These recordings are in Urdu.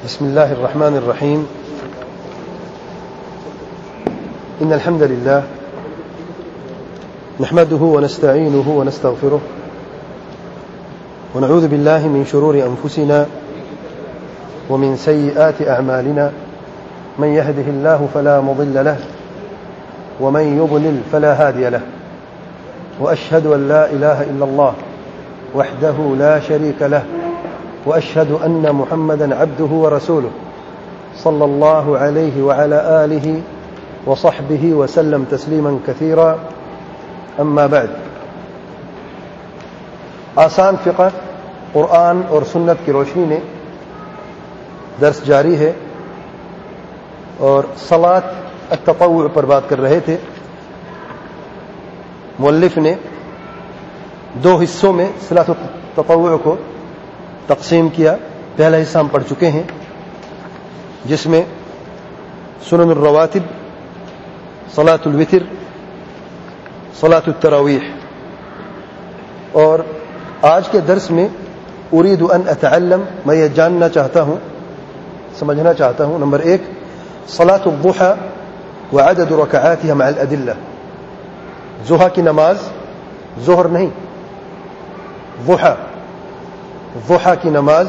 بسم الله الرحمن الرحيم. إن الحمد لله نحمده ونستعينه ونستغفره ونعوذ بالله من شرور أنفسنا ومن سيئات أعمالنا. من يهده الله فلا مضل له ومن يضلل فلا هادي له، وأشهد أن لا إله إلا الله وحده لا شريك له، وأشهد أن محمدا عبده ورسوله صلى الله عليه وعلى آله وصحبه وسلم تسليما كثيرا. أما بعد، آسان فقہ قرآن اور سنت کی روشنی میں درس جاری ہے اور صلاۃ التطوع پر بات کر رہے تھے. مؤلف نے دو حصوں میں صلاۃ التطوع کو تقسیم کیا. پہلا حصہ ہم پڑھ چکے ہیں جس میں سنن الرواتب، صلاۃ الوتر، صلاۃ التراویح. اور آج کے درس میں اريد ان اتعلم، میں یہ جاننا چاہتا ہوں، سمجھنا چاہتا ہوں. نمبر 1، صلاۃ الضحى وعدد ركعاتها مع الادلہ. ضحیٰ کی نماز، ظہر نہیں، ضحیٰ کی نماز،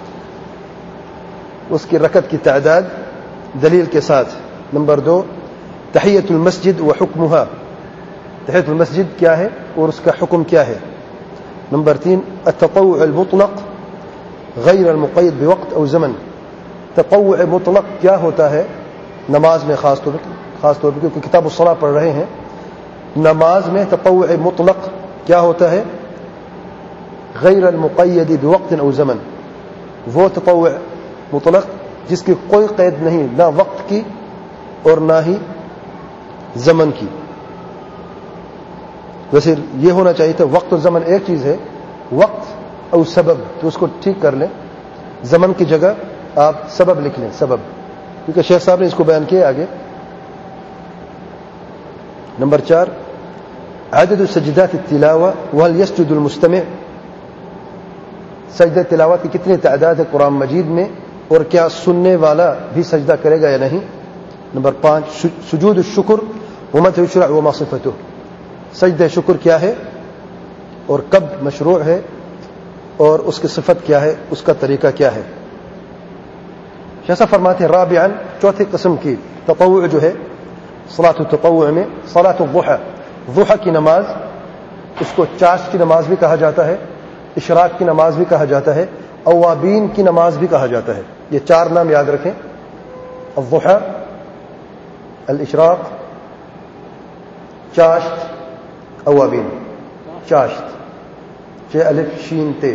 اس کی رکعت کی تعداد دلیل کے ساتھ. نمبر 2، تحیۃ المسجد وحکمها. تحیۃ المسجد کیا ہے اور اس کا حکم کیا ہے. نمبر 3، التطوع المطلق غیر المقید بوقت او زمن. تطوع مطلق کیا ہوتا ہے نماز میں، خاص طور پر کیونکہ کتاب الصلاۃ پڑھ رہے ہیں. نماز میں تطوع مطلق کیا ہوتا ہے؟ غیر المقید بوقت او زمن. وہ تطوع مطلق جس کی کوئی قید نہیں، نہ وقت کی اور نہ ہی زمن کی. ویسے یہ ہونا چاہیے تھا وقت اور زمن ایک چیز ہے، وقت او سبب، تو اس کو ٹھیک کر لیں. زمن کی جگہ آپ سبب لکھ لیں، سبب، کیونکہ شیخ صاحب نے اس کو بیان کیا آگے. نمبر 4، عدد سجدات التلاوہ وهل يسجد المستمع. سجدہ تلاوت کی کتنی تعداد ہے قرآن مجید میں، اور کیا سننے والا بھی سجدہ کرے گا یا نہیں. نمبر 5، سجود الشکر ومتى يشرع وما صفته. سجدہ شکر کیا ہے اور کب مشروع ہے اور اس کی صفت کیا ہے، اس کا طریقہ کیا ہے. جیسا فرماتے ہیں رابعاً، چوتھی قسم کی تطوع جو ہے صلاۃ التطوع میں، صلاۃ الضحى. ضحیٰ کی نماز، اس کو چاشت کی نماز بھی کہا جاتا ہے، اشراق کی نماز بھی کہا جاتا ہے، اوابین کی نماز بھی کہا جاتا ہے. یہ 4 نام یاد رکھیں: الضحى، الاشراق، چاشت، اوابین. چاشت 6 الف شین تے،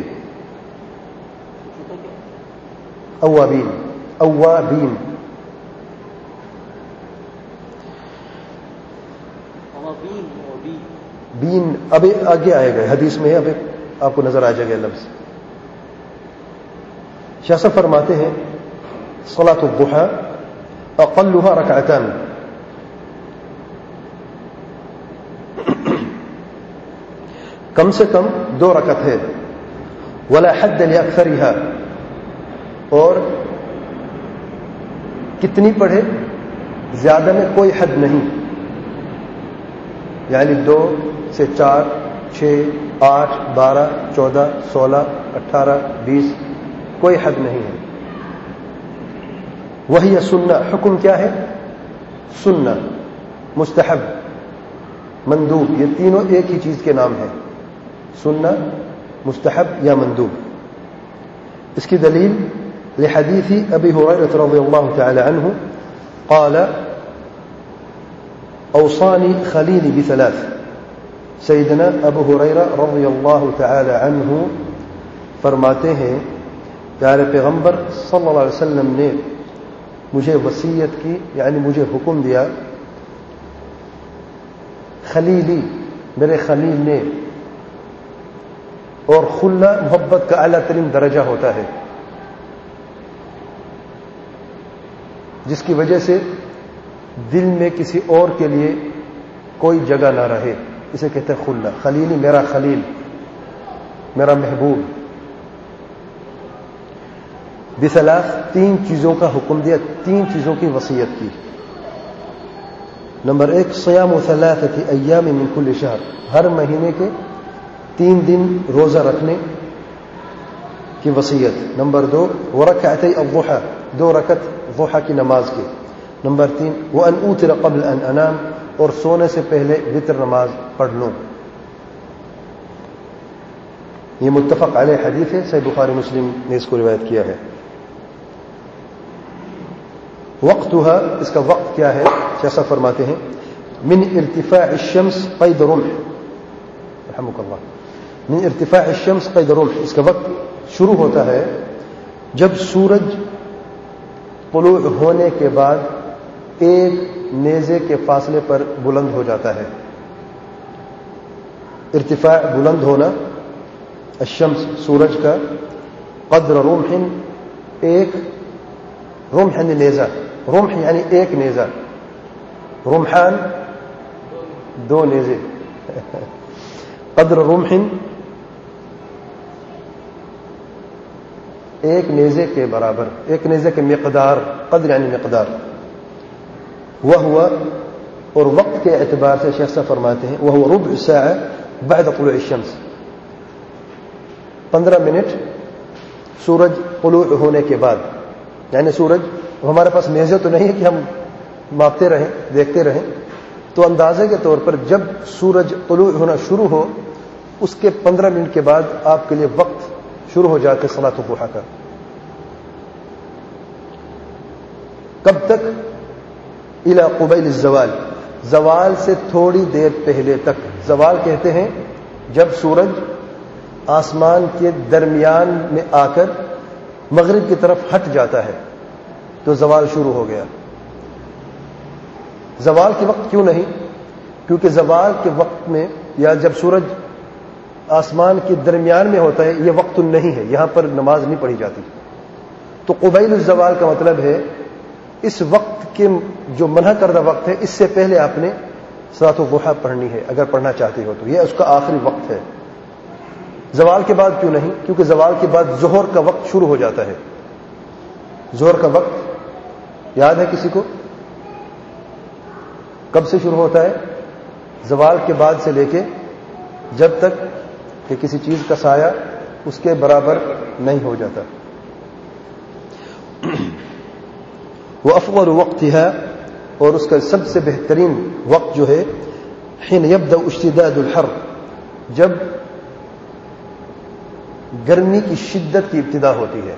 اوابین، اوابین. بین ابھی آگے آئے گا، حدیث میں ہے، ابھی آپ کو نظر آ جائے گا لفظ. شاہ صاحب فرماتے ہیں صلاۃ الضحى اقلها رکعتان. کم سے کم 2 رکعت ہے. ولا حد لاکثرها، اور کتنی پڑھے زیادہ میں کوئی حد نہیں، یعنی 2 سے 4، 6، 8، 12، 14، 16، 18، 20، کوئی حد نہیں ہے. وہی سنہ. حکم کیا ہے؟ سنہ، مستحب، مندوب. یہ تینوں ایک ہی چیز کے نام ہیں، سنہ، مستحب یا مندوب. اس کی دلیل لحدیث ابی ہریرہ رضی اللہ تعالی عنہ قال اوصانی خلیلی بثلاث. سیدنا ابو ہریرہ رضی اللہ تعالی عنہ فرماتے ہیں پیارے پیغمبر صلی اللہ علیہ وسلم نے مجھے وصیت کی، یعنی مجھے حکم دیا. خلیلی، میرے خلیل نے. اور خلہ محبت کا اعلیٰ ترین درجہ ہوتا ہے، جس کی وجہ سے دل میں کسی اور کے لیے کوئی جگہ نہ رہے، اسے کہتے ہیں خلہ. خلیلی، میرا خلیل، میرا محبوب. بثلاث، 3 چیزوں کا حکم دیا، 3 چیزوں کی وصیت کی. نمبر 1 صیام 3 ایام من کل شہر، ہر مہینے کے 3 دن روزہ رکھنے کی وصیت. نمبر 2 ورکعتی الضحى، 2 رکعت ضحیٰ کی نماز کی. نمبر 3 وان اوتر قبل ان انام، اور سونے سے پہلے وتر نماز پڑھ لوں. یہ متفق علیہ حدیث ہے، صحیح بخاری مسلم نے اس کو روایت کیا ہے. وقتها، اس کا وقت کیا ہے؟ شیخ صاحب فرماتے ہیں من ارتفاع الشمس قید رمح، رحمک اللہ، من ارتفاع الشمس قید رمح، اس کا وقت شروع ہوتا ہے جب سورج طلوع ہونے کے بعد 1 نیزے کے فاصلے پر بلند ہو جاتا ہے. ارتفاع بلند ہونا، الشمس سورج کا، قدر رمح 1 رمح یعنی نیزہ، رمح یعنی 1 نیزہ، رمحان 2 نیزے، قدر رمح 1 نیزے کے برابر، 1 نیزے کے مقدار، قدر یعنی مقدار. وہ ہوا، اور وقت کے اعتبار سے شیخ صاحب فرماتے ہیں وہ ربع ساعہ بعد طلوع الشمس، 15 منٹ سورج طلوع ہونے کے بعد. یعنی سورج، ہمارے پاس نیزے تو نہیں ہے کہ ہم ماپتے رہیں، دیکھتے رہیں، تو اندازے کے طور پر جب سورج طلوع ہونا شروع ہو اس کے 15 منٹ کے بعد آپ کے لیے وقت شروع ہو جاتے صلاۃ الضحیٰ کا. کب تک؟ الی قبیل الزوال، زوال سے تھوڑی دیر پہلے تک. زوال کہتے ہیں جب سورج آسمان کے درمیان میں آ کر مغرب کی طرف ہٹ جاتا ہے تو زوال شروع ہو گیا. زوال کے وقت کیوں نہیں؟ کیونکہ زوال کے وقت میں یا جب سورج آسمان کے درمیان میں ہوتا ہے یہ وقت نہیں ہے، یہاں پر نماز نہیں پڑھی جاتی. تو قبیل الزوال کا مطلب ہے اس وقت کے جو منع کردہ وقت ہے اس سے پہلے آپ نے صلاۃ الضحیٰ پڑھنی ہے اگر پڑھنا چاہتے ہو تو، یہ اس کا آخری وقت ہے. زوال کے بعد کیوں نہیں؟ کیونکہ زوال کے بعد ظہر کا وقت شروع ہو جاتا ہے. ظہر کا وقت یاد ہے کسی کو؟ کب سے شروع ہوتا ہے؟ زوال کے بعد سے لے کے جب تک کہ کسی چیز کا سایہ اس کے برابر نہیں ہو جاتا. وافضل وقتها، اور اس کا سب سے بہترین وقت جو ہے حين يبدأ اشتداد الحر، جب گرمی کی شدت کی ابتدا ہوتی ہے.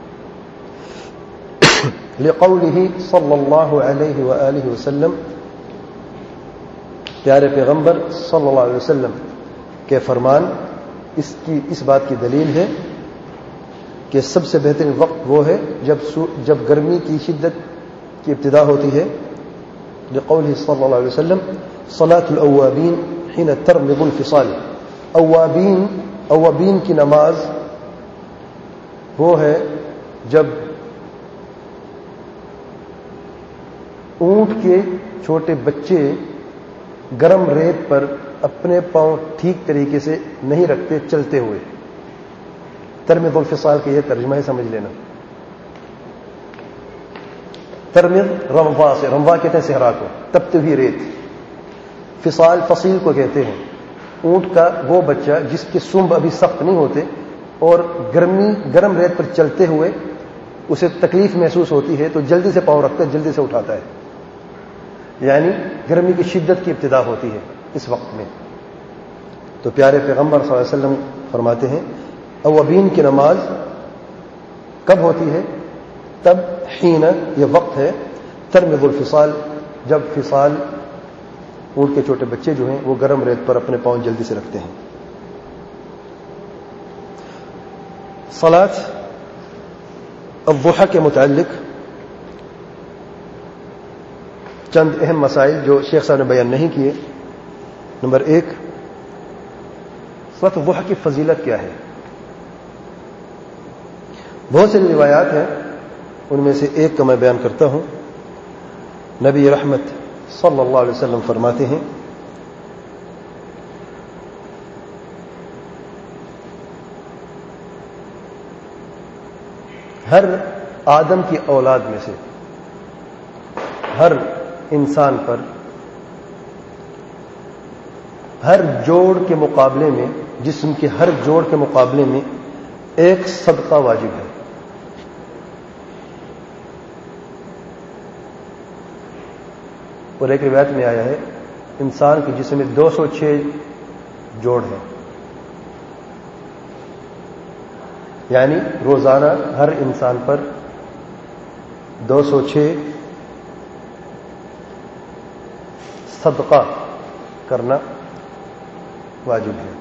لقوله صلی اللہ علیہ وآلہ وسلم، پیارے پیغمبر صلی اللہ علیہ وسلم کے فرمان، اس بات کی دلیل ہے کہ سب سے بہترین وقت وہ ہے جب گرمی کی شدت کی ابتدا ہوتی ہے. لقوله صلی اللہ علیہ وسلم صلاة الاوابین حين ترمض الفصال، اوابین کی نماز وہ ہے جب اونٹ کے چھوٹے بچے گرم ریت پر اپنے پاؤں ٹھیک طریقے سے نہیں رکھتے چلتے ہوئے. ترمض الفصال کے یہ ترجمہ ہے، سمجھ لینا. ترمض رمضا سے، رمضا کہتے ہیں صحرا کو، تپتی ہوئی ریت. فصال فصیل کو کہتے ہیں اونٹ کا وہ بچہ جس کے سنب ابھی سخت نہیں ہوتے اور گرم ریت پر چلتے ہوئے اسے تکلیف محسوس ہوتی ہے تو جلدی سے پاؤں رکھتا ہے، جلدی سے اٹھاتا ہے. یعنی گرمی کی شدت کی ابتدا ہوتی ہے اس وقت میں. تو پیارے پیغمبر صلی اللہ علیہ وسلم فرماتے ہیں اوابین کی نماز کب ہوتی ہے؟ تب حین، یہ وقت ہے، ترمض الفصال، جب فصال اونٹ کے چھوٹے بچے جو ہیں وہ گرم ریت پر اپنے پاؤں جلدی سے رکھتے ہیں. صلاۃ الضحیٰ کے متعلق چند اہم مسائل جو شیخ صاحب نے بیان نہیں کیے. نمبر 1، صلاۃ الضحیٰ کی فضیلت کیا ہے؟ بہت سی روایات ہیں، ان میں سے ایک کا میں بیان کرتا ہوں. نبی رحمت صلی اللہ علیہ وسلم فرماتے ہیں ہر آدم کی اولاد میں سے ہر انسان پر ہر جوڑ کے مقابلے میں، جسم کے ہر جوڑ کے مقابلے میں ایک صدقہ واجب ہے. اور ایک روایت میں آیا ہے انسان کے جسم میں 206 جوڑ ہیں، یعنی روزانہ ہر انسان پر 206 صدقہ کرنا واجب ہے.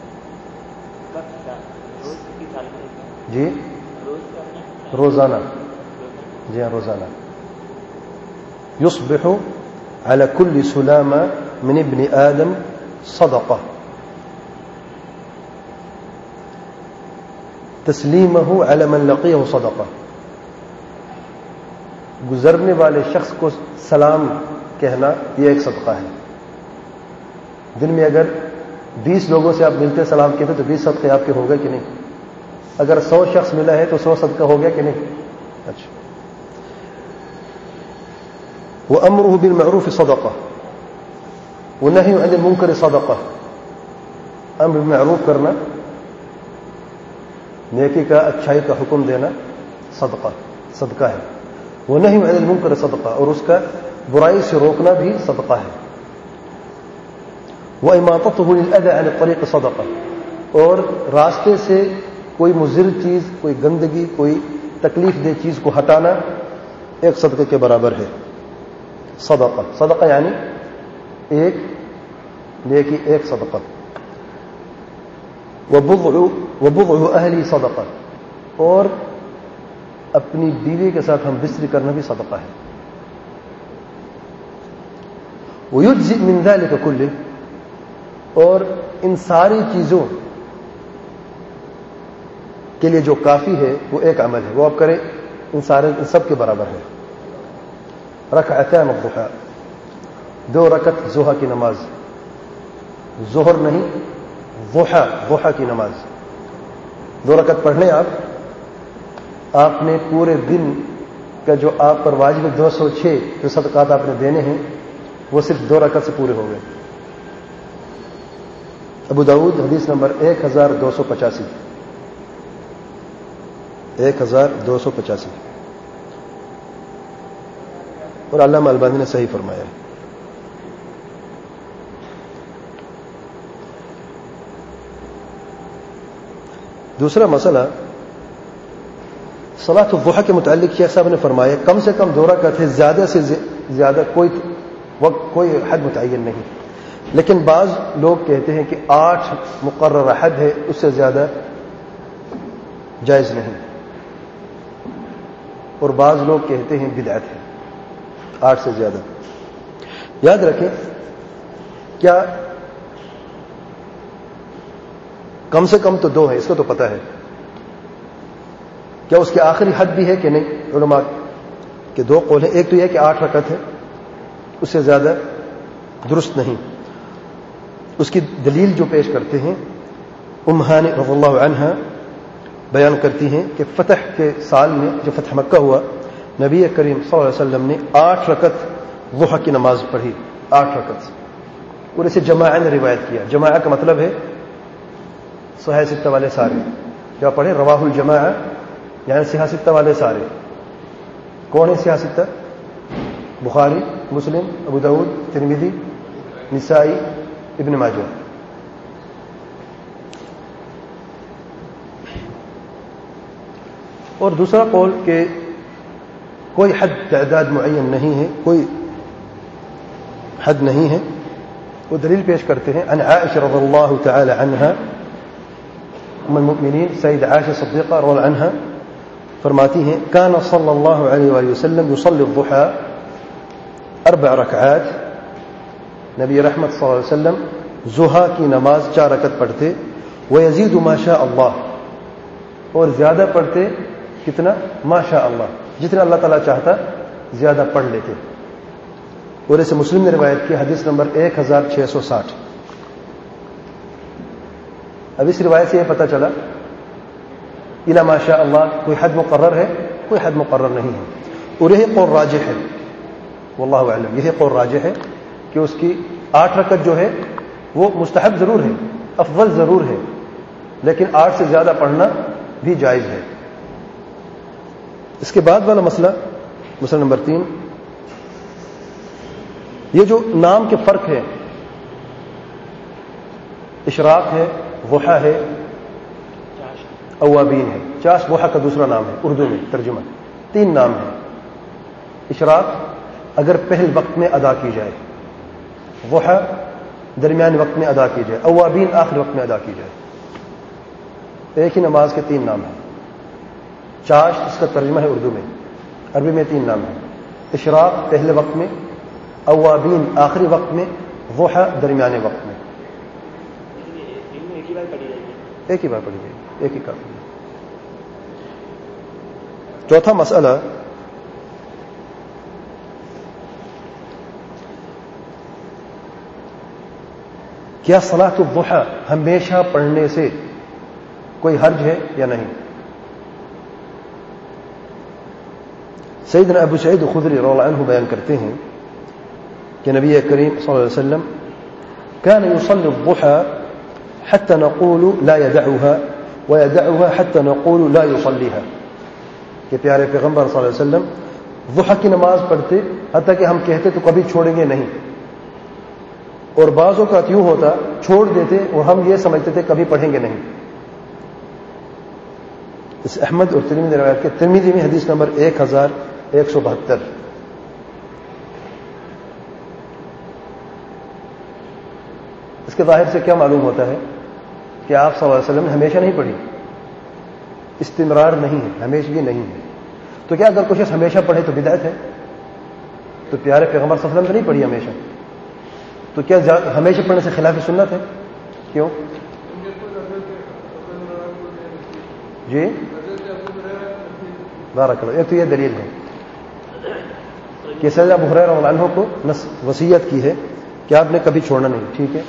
جی روزانہ، جی ہاں روزانہ. یصبح على كل سلامة من ابن آدم صدقة تسلیمہ على من لقیہ صدقہ. گزرنے والے شخص کو سلام کہنا یہ ایک صدقہ ہے. دن میں اگر 20 لوگوں سے آپ ملتے سلام کہتے تو 20 صدقے آپ کے ہو گئے کہ نہیں؟ اگر 100 شخص ملا ہے تو 100 صدقہ ہو گیا کہ نہیں؟ اچھا. وأمره بالمعروف صدقة ونهي عن المنكر صدقة. امر بالمعروف کرنا، نیکی کا، اچھائی کا حکم دینا صدقہ ہے. ونهي عن المنكر صدقة، اور اس کا برائی سے روکنا بھی صدقہ ہے. وإماطته للأذى عن الطريق صدقة، اور راستے سے کوئی مضر چیز، کوئی گندگی، کوئی تکلیف دہ چیز کو ہٹانا ایک صدقے کے برابر ہے. صدقہ یعنی ایک نیکی، ایک صدقہ. وبضع اہلی صدقہ، اور اپنی بیوی کے ساتھ ہم بستری کرنا بھی صدقہ ہے. ويجزئ من ذلك كله، اور ان ساری چیزوں کے لیے جو کافی ہے وہ ایک عمل ہے، وہ آپ کریں، ان سب کے برابر ہے. رکعتان الضحى، 2 رکعت ضحیٰ کی نماز، ظہر نہیں، ضحیٰ کی نماز 2 رکعت پڑھ لیں آپ نے پورے دن کا جو آپ پر واجب 206 جو صدقات آپ نے دینے ہیں وہ صرف 2 رکعت سے پورے ہو گئے. ابو داؤد حدیث نمبر 1285. 1285. اور علامہ البانی نے صحیح فرمایا ہے. دوسرا مسئلہ صلاۃ الضحیٰ کے متعلق شیخ صاحب نے فرمایا کم سے کم 2 رکعت ہے، زیادہ سے زیادہ کوئی وقت، کوئی حد متعین نہیں. لیکن بعض لوگ کہتے ہیں کہ 8 مقررہ حد ہے، اس سے زیادہ جائز نہیں. اور بعض لوگ کہتے ہیں بدعت ہے 8 سے زیادہ. یاد رکھیں، کیا کم سے کم تو 2 ہے، اس کو تو پتہ ہے. کیا اس کی آخری حد بھی ہے کہ نہیں؟ علماء کے 2 قول ہیں. ایک تو یہ کہ 8 رکعت ہے، اس سے زیادہ درست نہیں. اس کی دلیل جو پیش کرتے ہیں ہانی رضی اللہ عنہا بیان کرتی ہیں کہ فتح کے سال میں جو فتح مکہ ہوا، نبی کریم صلی اللہ علیہ وسلم نے 8 رکعت ضحیٰ کی نماز پڑھی. 8 رکعت، اور اسے جماعہ نے روایت کیا. جماعہ کا مطلب ہے صحیح ستہ والے سارے. جو پڑھے رواہ الجماعہ یعنی صحیح ستہ والے سارے. کون ہے صحیح ستہ؟ بخاری، مسلم، ابو داؤد، ترمذی، نسائی، ابن ماجہ. اور دوسرا قول کہ کوئی حد تعداد معین نہیں ہے، کوئی حد نہیں ہے، وہ دلیل پیش کرتے ہیں عن عائشہ رضی اللہ تعالی عنہا ام المؤمنین سید عائشہ صدیقہ رضی اللہ عنہا فرماتی ہیں کان صلی اللہ علیہ وآلہ وسلم یصلی الضحى 4 رکعات. نبی رحمت صلی اللہ علیہ وسلم ضحیٰ کی نماز 4 رکعت پڑھتے. ویزید ما شاء اللہ، اور زیادہ پڑھتے کتنا؟ ما شاء اللہ، جتنا اللہ تعالیٰ چاہتا زیادہ پڑھ لیتے. اور اسے مسلم نے روایت کی، حدیث نمبر 1660. اب اس روایت سے یہ پتہ چلا الا ما شاء اللہ کوئی حد مقرر ہے؟ کوئی حد مقرر نہیں ہے. اور یہی قول راجح ہے, واللہ اعلم, یہی قول راجح ہے کہ اس کی 8 رکعت جو ہے وہ مستحب ضرور ہے, افضل ضرور ہے, لیکن 8 سے زیادہ پڑھنا بھی جائز ہے. اس کے بعد والا مسئلہ نمبر 3, یہ جو نام کے فرق ہے, اشراق ہے, ضحیٰ ہے, اوابین ہے. چاش ضحیٰ کا دوسرا نام ہے اردو میں ترجمہ. 3 نام ہیں. اشراق اگر پہل وقت میں ادا کی جائے, ضحیٰ درمیان وقت میں ادا کی جائے, اوابین آخر وقت میں ادا کی جائے. ایک ہی نماز کے 3 نام ہیں. چاش اس کا ترجمہ ہے اردو میں, عربی میں 3 نام ہیں. اشراق پہلے وقت میں, اوابین آخری وقت میں, ضحیٰ درمیانے وقت میں. ایک ہی بار پڑھی جائے گی, ایک ہی کافی. چوتھا مسئلہ, کیا صلاۃ الضحیٰ ہمیشہ پڑھنے سے کوئی حرج ہے یا نہیں؟ سیدنا ابو سعید خدری رضی اللہ عنہ بیان کرتے ہیں کہ نبی کریم صلی اللہ علیہ وسلم كان يصلي الضحى حتى نقول لا يدعها ويدعها حتى نقول لا يصليها, کہ پیارے پیغمبر صلی اللہ علیہ وسلم ضحیٰ کی نماز پڑھتے حتیٰ کہ ہم کہتے تو کبھی چھوڑیں گے نہیں, اور بعض اوقات یوں ہوتا چھوڑ دیتے اور ہم یہ سمجھتے تھے کبھی پڑھیں گے نہیں. اس احمد اور ترمذی روایت کے ترمذی میں حدیث نمبر 1172. اس کے ظاہر سے کیا معلوم ہوتا ہے کہ آپ صلی اللہ علیہ وسلم نے ہمیشہ نہیں پڑھی, استمرار نہیں ہے, ہمیشہ نہیں ہے. تو کیا اگر کوئی شخص ہمیشہ پڑھے تو بدعت ہے؟ تو پیارے پیغمبر صلی اللہ علیہ وسلم نے نہیں پڑھی ہمیشہ, تو کیا ہمیشہ پڑھنے سے خلاف سنت ہے؟ کیوں؟ جی بارک اللہ. ایک تو یہ دلیل ہے کہ سیدنا ابو ہریرہ رضی اللہ عنہ کو وصیت کی ہے کہ آپ نے کبھی چھوڑنا نہیں. ٹھیک ہے,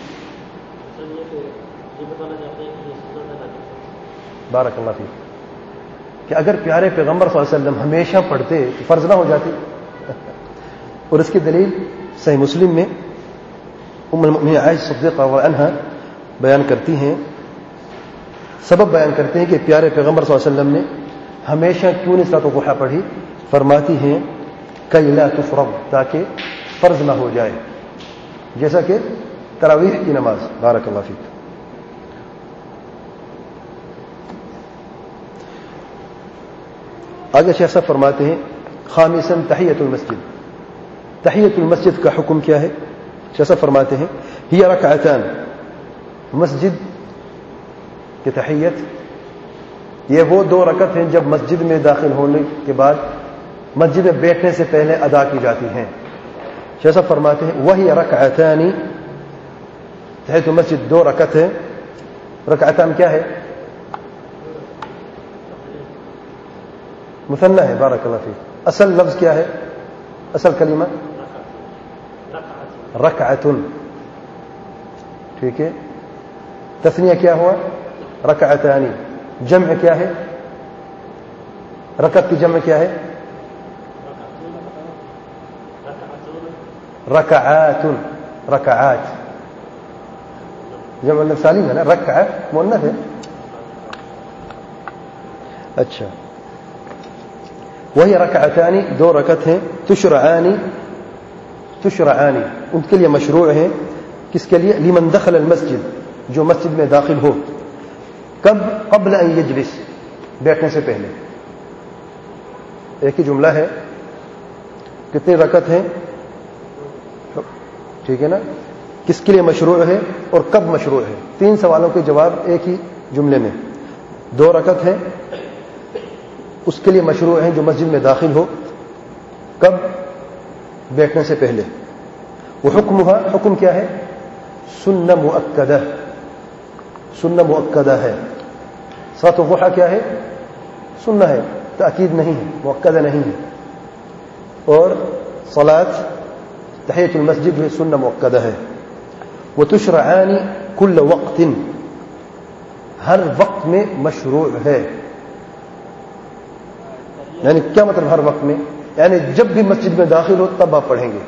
بارک اللہ فیک, کہ اگر پیارے پیغمبر صلی اللہ علیہ وسلم ہمیشہ پڑھتے تو فرض نہ ہو جاتی. اور اس کی دلیل صحیح مسلم میں ام المؤمنین عائشہ صدیقہ رضی اللہ عنہا بیان کرتی ہیں, سبب بیان کرتے ہیں کہ پیارے پیغمبر صلی اللہ علیہ وسلم نے ہمیشہ کیوں نہیں صلاۃ الضحیٰ پڑھی. فرماتی ہیں کہ لا تفرض, تاکہ فرض نہ ہو جائے, جیسا کہ تراویح کی نماز. بارک اللہ فیک. آگے شیخ صاحب فرماتے ہیں خامساً تحیۃ المسجد. تحیۃ المسجد کا حکم کیا ہے؟ شیخ صاحب فرماتے ہیں ہی رکعتان, مسجد کی تحیت یہ وہ 2 رکعت ہیں جب مسجد میں داخل ہونے کے بعد مسجد میں بیٹھنے سے پہلے ادا کی جاتی ہیں. شیخ صاحب فرماتے ہیں وہی رکعتان, تحیۃ المسجد 2 رکعت ہے. رکعتان کیا ہے؟ مثنى ہے. بارک اللہ فیک. اصل لفظ کیا ہے؟ اصل کلمہ رکعتن. ٹھیک ہے, تثنیہ کیا ہوا؟ رکعتانی. جمع کیا ہے؟ رکعت کی جمع کیا ہے؟ رکعات. رکعات جمع مؤنث سالم ہے نا, رکعہ مؤنث ہے. اچھا, وہی رکعتانی 2 رکعت ہیں. تشرعانی ان کے لیے مشروع ہیں. کس کے لیے؟ لمن دخل المسجد, جو مسجد میں داخل ہو. کب؟ قبل ان یجلس, بیٹھنے سے پہلے. ایک ہی جملہ ہے, کتنی رکعت ہیں؟ ٹھیک ہے نا. کس کے لیے مشروع ہے اور کب مشروع ہے؟ 3 سوالوں کے جواب ایک ہی جملے میں. 2 رکعت ہیں, اس کے لیے مشروع ہیں جو مسجد میں داخل ہو. کب؟ بیٹھنے سے پہلے. وہ حکم کیا ہے؟ سنہ مؤکدہ. سنہ مؤکدہ ہے. صلاۃ الضحیٰ کیا ہے؟ سنہ ہے, تأکید نہیں ہے, مؤکدہ نہیں ہے. اور صلاۃ تحیۃ المسجد جو ہے سنہ مؤکدہ ہے. وتشرعان کل وقت, ہر وقت میں مشروع ہے. یعنی کیا مطلب ہر وقت میں؟ یعنی جب بھی مسجد میں داخل ہو تب آپ پڑھیں گے.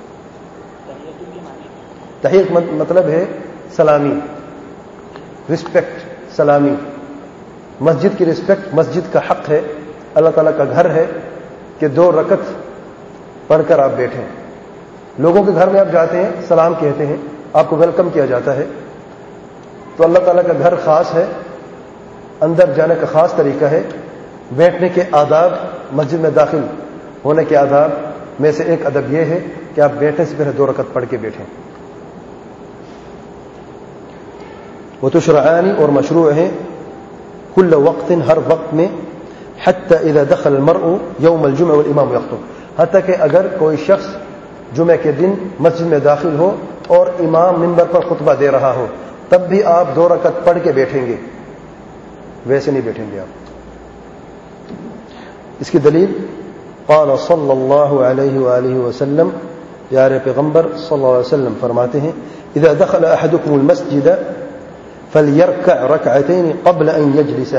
تحیت مطلب ہے سلامی، رسپیکٹ، سلامی. مسجد کی رسپیکٹ، مسجد کا حق ہے، اللہ تعالیٰ کا گھر ہے کہ 2 رکعت پڑھ کر آپ بیٹھیں. لوگوں کے گھر میں آپ جاتے ہیں، سلام کہتے ہیں، آپ کو ویلکم کیا جاتا ہے. تو اللہ تعالیٰ کا گھر خاص ہے، اندر جانے کا خاص طریقہ ہے. بیٹھنے کے آداب، مسجد میں داخل ہونے کے آداب میں سے ایک ادب یہ ہے کہ آپ بیٹھنے سے پہلے 2 رکعت پڑھ کے بیٹھیں. وہ تو شرعانی اور مشروع ہیں کل وقت، ہر وقت میں، حتی اذا دخل المرء یوم الجمعہ والامام یخطب، حتیٰ کہ اگر کوئی شخص جمعہ کے دن مسجد میں داخل ہو اور امام منبر پر خطبہ دے رہا ہو تب بھی آپ 2 رکعت پڑھ کے بیٹھیں گے، ویسے نہیں بیٹھیں گے آپ. اس کی دلیل قال صلی اللہ علیہ وآلہ وسلم، پیارے پیغمبر صلی اللہ علیہ وسلم فرماتے ہیں اذا دخل احدکم المسجد فلیرکع رکعتین قبل ان یجلس،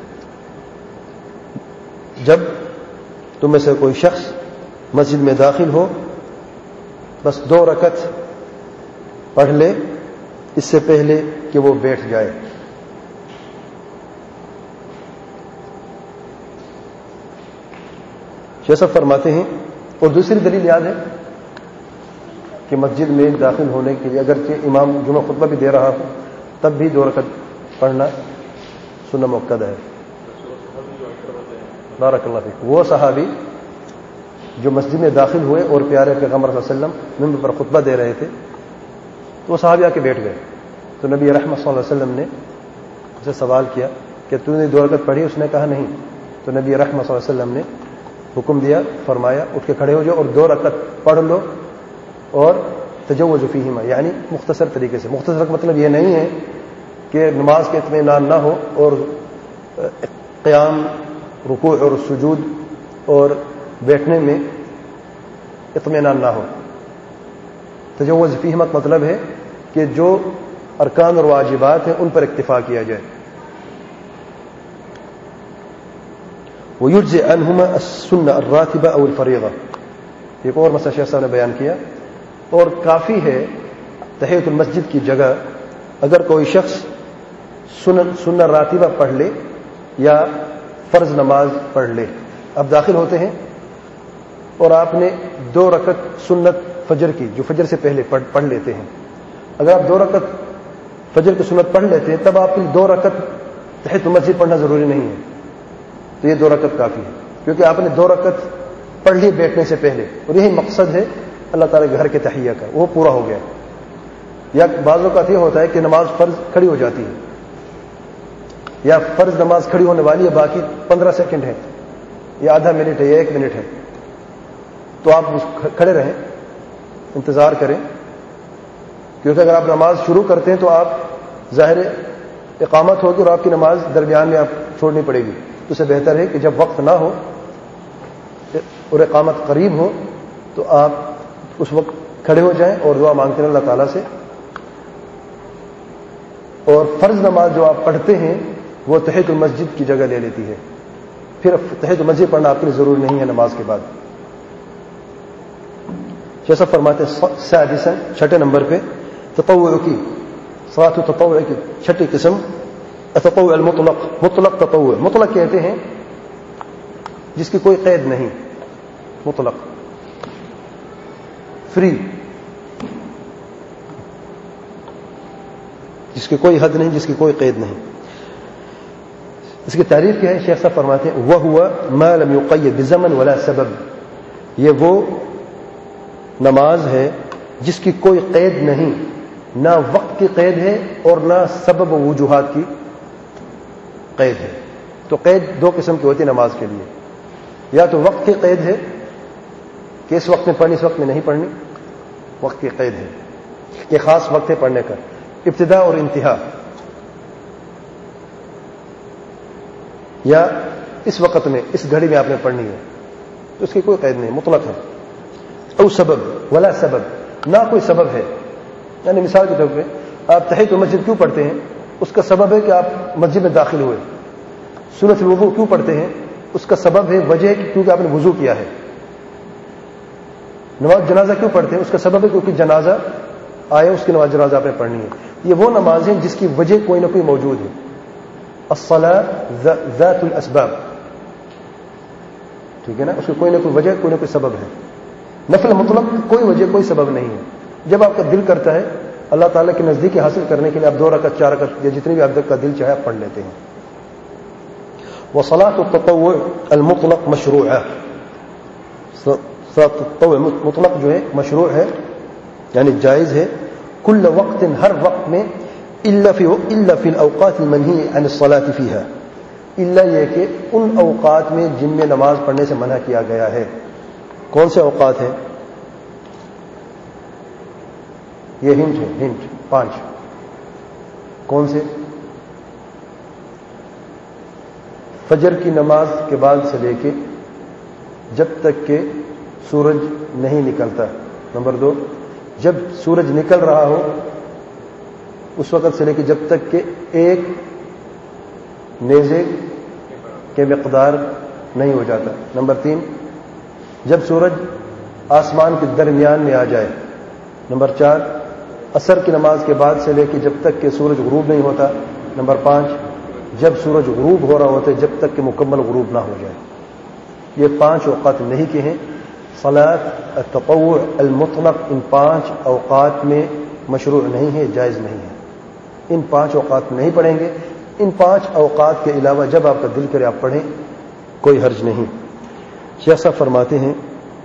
جب تم میں سے کوئی شخص مسجد میں داخل ہو بس 2 رکعت پڑھ لے اس سے پہلے کہ وہ بیٹھ جائے. شیخ صاحب فرماتے ہیں اور دوسری دلیل یاد ہے کہ مسجد میں داخل ہونے کے لیے اگرچہ امام جمعہ خطبہ بھی دے رہا ہو تب بھی 2 رکعت پڑھنا سنت مؤکدہ ہے. بارک اللہ فیک. وہ صحابی جو مسجد میں داخل ہوئے اور پیارے پیغمبر صلی اللہ علیہ وسلم منبر پر خطبہ دے رہے تھے تو وہ صحابی آ کے بیٹھ گئے. تو نبی رحمت صلی اللہ علیہ وسلم نے اسے سوال کیا کہ تو نے 2 رکعت پڑھی؟ اس نے کہا نہیں. تو نبی رحمت صلی اللہ علیہ وسلم نے حکم دیا، فرمایا اٹھ کے کھڑے ہو جاؤ اور 2 رکعت پڑھ لو اور تجوز فیہما، یعنی مختصر طریقے سے. مختصر کا مطلب یہ نہیں ہے کہ نماز کے اطمینان نہ ہو اور قیام، رکوع اور سجود اور بیٹھنے میں اطمینان نہ ہو. تجوز فیہما کا مطلب ہے کہ جو ارکان اور واجبات ہیں ان پر اکتفا کیا جائے. وَيُجْزِئْ عَنْهُمَا السُّنَّةُ الرَّاتِبَةُ أَوْ الْفَرِيضَةُ. ایک اور مسئلہ شیخ صاحب نے بیان کیا، اور کافی ہے تحیۃ المسجد کی جگہ اگر کوئی شخص سنت راتبہ پڑھ لے یا فرض نماز پڑھ لے. اب داخل ہوتے ہیں اور آپ نے 2 رکعت سنت فجر کی جو فجر سے پہلے پڑھ لیتے ہیں. اگر آپ 2 رکعت فجر کی سنت پڑھ لیتے ہیں تب آپ کی 2 رکعت تحیۃ المسجد پڑھنا ضروری نہیں ہے. تو یہ 2 رکعت کافی ہے کیونکہ آپ نے 2 رکعت پڑھ لی بیٹھنے سے پہلے، اور یہی مقصد ہے اللہ تعالیٰ کے گھر کے تحیہ کا، وہ پورا ہو گیا. یا بعض اوقات یہ ہوتا ہے کہ نماز فرض کھڑی ہو جاتی ہے یا فرض نماز کھڑی ہونے والی ہے، باقی 15 سیکنڈ ہے یا آدھا منٹ ہے یا 1 منٹ ہے، تو آپ کھڑے رہیں، انتظار کریں. کیونکہ اگر آپ نماز شروع کرتے ہیں تو آپ ظاہر اقامت ہوگی اور آپ کی نماز درمیان میں آپ چھوڑنی پڑے گی. تو اس سے بہتر ہے کہ جب وقت نہ ہو اور اقامت قریب ہو تو آپ اس وقت کھڑے ہو جائیں اور دعا مانگتے ہیں اللہ تعالیٰ سے. اور فرض نماز جو آپ پڑھتے ہیں وہ تحیۃ المسجد کی جگہ لے لیتی ہے، پھر تحیۃ المسجد پڑھنا آپ کے لیے ضروری نہیں ہے نماز کے بعد. جیسا فرماتے ہیں سادساً، 6 نمبر پہ تطوع کی، صلاۃ التطوع کی 6 قسم، التطوع المطلق. مطلق تطوع، مطلق کہتے ہیں جس کی کوئی قید نہیں، مطلق فری، جس کی کوئی حد نہیں، جس کی کوئی قید نہیں. اس کی تعریف کیا ہے؟ شیخ صاحب فرماتے ہیں وَهُوَ مَا لَمْ يُقَيَّدْ بِزَمَنٍ وَلَا سَبَبٍ. یہ وہ نماز ہے جس کی کوئی قید نہیں، نہ وقت کی قید ہے اور نہ سبب و وجوہات کی قید ہے. تو قید 2 قسم کی ہوتی ہے نماز کے لیے، یا تو وقت کی قید ہے کہ اس وقت میں پڑھنی، اس وقت میں نہیں پڑھنی، وقت کی قید ہے کہ خاص وقت ہے پڑھنے کا، ابتدا اور انتہا، یا اس وقت میں اس گھڑی میں آپ نے پڑھنی ہے، تو اس کی کوئی قید نہیں، مطلق ہے. او سبب ولا سبب، نہ کوئی سبب ہے. یعنی مثال کے طور پہ آپ تحیۃ المسجد کیوں پڑھتے ہیں؟ اس کا سبب ہے کہ آپ مسجد میں داخل ہوئے. سنت الوضوء کیوں پڑھتے ہیں؟ اس کا سبب ہے وجہ ہے کیونکہ آپ نے وضو کیا ہے. نماز جنازہ کیوں پڑھتے ہیں؟ اس کا سبب ہے کیونکہ جنازہ آیا، اس کی نماز جنازہ آپ نے پڑھنی ہے. یہ وہ نماز ہے جس کی وجہ کوئی نہ کوئی موجود ہے. الصلاۃ ذات الاسباب، ٹھیک ہے نا، اس کی کوئی نہ کوئی وجہ کوئی نہ کوئی سبب ہے. نفل مطلق کوئی وجہ کوئی سبب نہیں ہے. جب آپ کا دل کرتا ہے اللہ تعالیٰ کی نزدیکی حاصل کرنے کے لیے آپ 2 رکعت 4 رکعت یا جتنی بھی آپ کا دل چاہے آپ پڑھ لیتے ہیں. وصلاۃ التطوع المطلق مشروع ہے. صلاۃ التطوع مطلق جو ہے مشروع ہے، یعنی جائز ہے. کل وقت، ہر وقت میں، الا فی الاوقات المنہی عن الصلاۃ فیہا، الا یہ کہ ان اوقات میں جن میں نماز پڑھنے سے منع کیا گیا ہے. کون سے اوقات ہیں؟ یہ ہنٹ ہے، ہنٹ 5. کون سے؟ فجر کی نماز کے بعد سے لے کے جب تک کہ سورج نہیں نکلتا. نمبر 2، جب سورج نکل رہا ہو اس وقت سے لے کے جب تک کہ ایک نیزے کے مقدار نہیں ہو جاتا. نمبر 3، جب سورج آسمان کے درمیان میں آ جائے. نمبر 4، عصر کی نماز کے بعد سے لے کے جب تک کہ سورج غروب نہیں ہوتا. نمبر 5، جب سورج غروب ہو رہا ہوتا ہے جب تک کہ مکمل غروب نہ ہو جائے. یہ 5 اوقات نہیں کے ہیں. صلاۃ التطوع المطلق ان 5 اوقات میں مشروع نہیں ہے، جائز نہیں ہے. ان 5 اوقات نہیں پڑھیں گے. ان 5 اوقات کے علاوہ جب آپ کا دل کرے آپ پڑھیں، کوئی حرج نہیں. شیخ صاحب فرماتے ہیں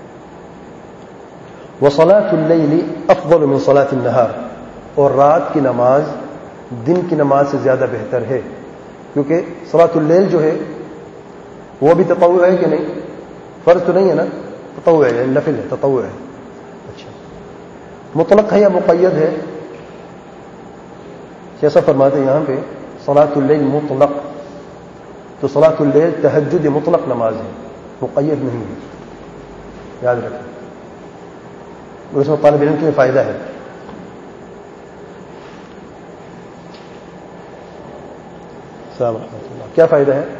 وصلاۃ اللیل افضل من صلاۃ النہار، اور رات کی نماز دن کی نماز سے زیادہ بہتر ہے. کیونکہ صلاۃ اللیل جو ہے وہ بھی تطوع ہے کہ نہیں؟ فرض تو نہیں ہے نا، تطوع ہے، نفل ہے، تطوع ہے. اچھا، مطلق ہے یا مقید ہے؟ جیسا فرماتے ہیں یہاں پہ صلاۃ اللیل مطلق، تو صلاۃ اللیل تہجد مطلق نماز ہے، مقید نہیں ہے. یاد رکھیں، اور اس میں طالب علم کے لیے فائدہ ہے. السلام ورحمۃ اللہ. کیا فائدہ ہے؟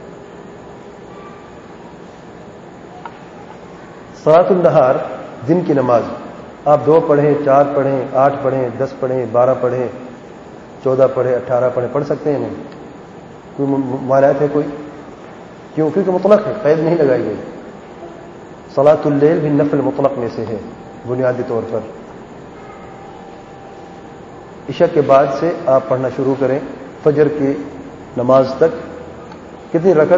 صلاۃ النہار دن کی نماز آپ 2 پڑھیں، 4 پڑھیں، 8 پڑھیں، 10 پڑھیں، 12 پڑھیں، 14 پڑھیں، 18 پڑھیں، پڑھ سکتے ہیں. نہیں کوئی ممانعت ہے کوئی؟ کیوں؟ کیونکہ مطلق ہے، قید نہیں لگائی گئی. صلاۃ اللیل بھی نفل مطلق میں سے ہے بنیادی طور پر. عشاء کے بعد سے آپ پڑھنا شروع کریں فجر کی نماز تک. کتنی رکعت؟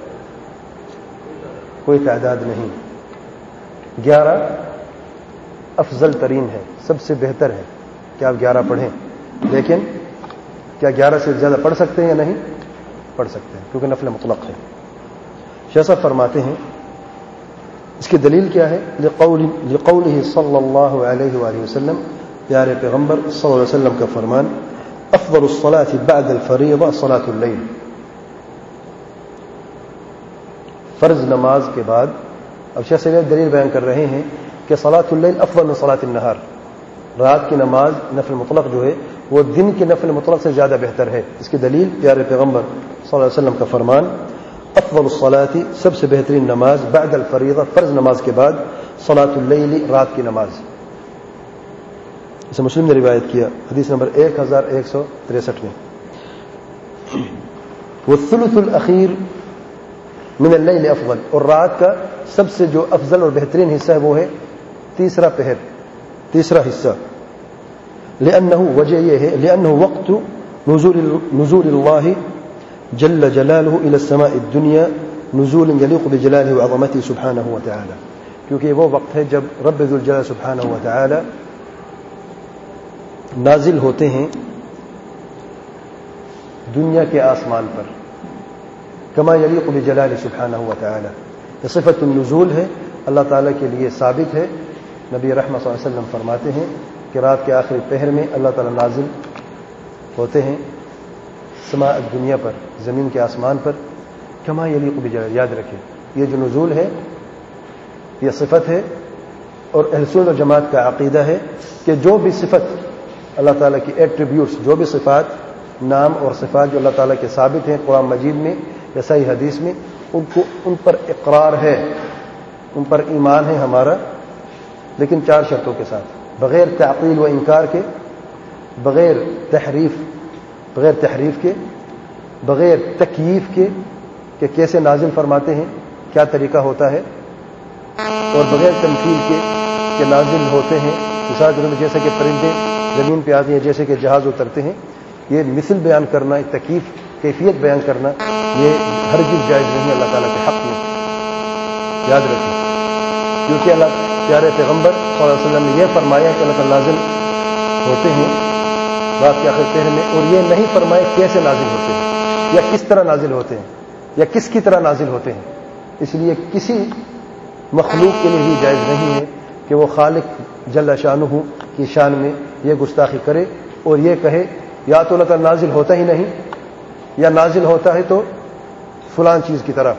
کوئی تعداد نہیں. 11 افضل ترین ہے، سب سے بہتر ہے کہ آپ 11 پڑھیں. لیکن کیا 11 سے زیادہ پڑھ سکتے ہیں یا نہیں؟ پڑھ سکتے ہیں کیونکہ نفل مطلق ہے. شیخ صاحب فرماتے ہیں اس کی دلیل کیا ہے؟ لقولہ صلی اللہ علیہ وآلہ وسلم، پیارے پیغمبر صلی اللہ علیہ وسلم کا فرمان، افضل الصلاة بعد الفریضہ صلاۃ اللیل، فرض نماز کے بعد. اب شیخ صاحب دلیل بیان کر رہے ہیں کہ صلاۃ اللیل افضل من صلاۃ النہار، رات کی نماز نفل مطلق جو ہے وہ دن کے نفل مطلق سے زیادہ بہتر ہے. اس کی دلیل پیارے پیغمبر صلی اللہ علیہ وسلم کا فرمان، افضل الصلاۃ، سب سے بہترین نماز، بعد الفریضہ، فرض نماز کے بعد، صلاۃ اللیل، رات کی نماز. اسے مسلم نے روایت کیا حدیث نمبر 1163 میں. والثلث الاخیر من اللیل افضل، اور رات کا سب سے جو افضل اور بہترین حصہ ہے وہ ہے تیسرا پہر، تیسرا حصہ. لأنه وجہ یہ ہے، لأنه وقت نزول اللہ جل جلالہ الى السماء الدنیا نزول یلیق بجلالہ وعظمتہ سبحانہ وتعالی، کیونکہ وہ وقت ہے جب رب ذوالجلال سبحانہ وتعالی نازل ہوتے ہیں دنیا کے آسمان پر، کما یلیق بجلالہ سبحانہ وتعالی. یہ صفت النزول ہے، اللہ تعالیٰ کے لیے ثابت ہے. نبی رحمت صلی اللہ علیہ وسلم فرماتے ہیں کہ رات کے آخری پہر میں اللہ تعالیٰ نازل ہوتے ہیں سماء دنیا پر، زمین کے آسمان پر، کما یلیق بجلالہ. یاد رکھیں یہ جو نزول ہے یہ صفت ہے، اور اہل سنت و جماعت کا عقیدہ ہے کہ جو بھی صفت اللہ تعالیٰ کی ایٹریبیوٹس، جو بھی صفات، نام اور صفات جو اللہ تعالیٰ کے ثابت ہیں قرآن مجید میں، یا صحیح حدیث میں ان پر اقرار ہے، ان پر ایمان ہے ہمارا، لیکن 4 شرطوں کے ساتھ، بغیر تعطیل و انکار کے، بغیر تحریف کے، بغیر تکییف کے کہ کیسے نازل فرماتے ہیں، کیا طریقہ ہوتا ہے، اور بغیر تمثیل کے کہ نازل ہوتے ہیں مثال کے طور پر جیسے کہ پرندے زمین پہ آتے ہیں، جیسے کہ جہاز اترتے ہیں. یہ مثل بیان کرنا، تکییف کیفیت بیان کرنا، یہ ہرگز جائز نہیں اللہ تعالیٰ کے حق میں. یاد رکھیں، کیونکہ اللہ پیارے پیغمبر صلی اللہ علیہ وسلم نے یہ فرمایا کہ اللہ تعالیٰ نازل ہوتے ہیں بات کے آخر پہر میں، اور یہ نہیں فرمایا کیسے نازل ہوتے ہیں یا کس طرح نازل ہوتے ہیں یا کس کی طرح نازل ہوتے ہیں. اس لیے کسی مخلوق کے لیے ہی جائز نہیں ہے کہ وہ خالق جل شانہ کی شان میں یہ گستاخی کرے اور یہ کہے یا تو اللہ تعالیٰ نازل ہوتا ہی نہیں، یا نازل ہوتا ہے تو فلان چیز کی طرح،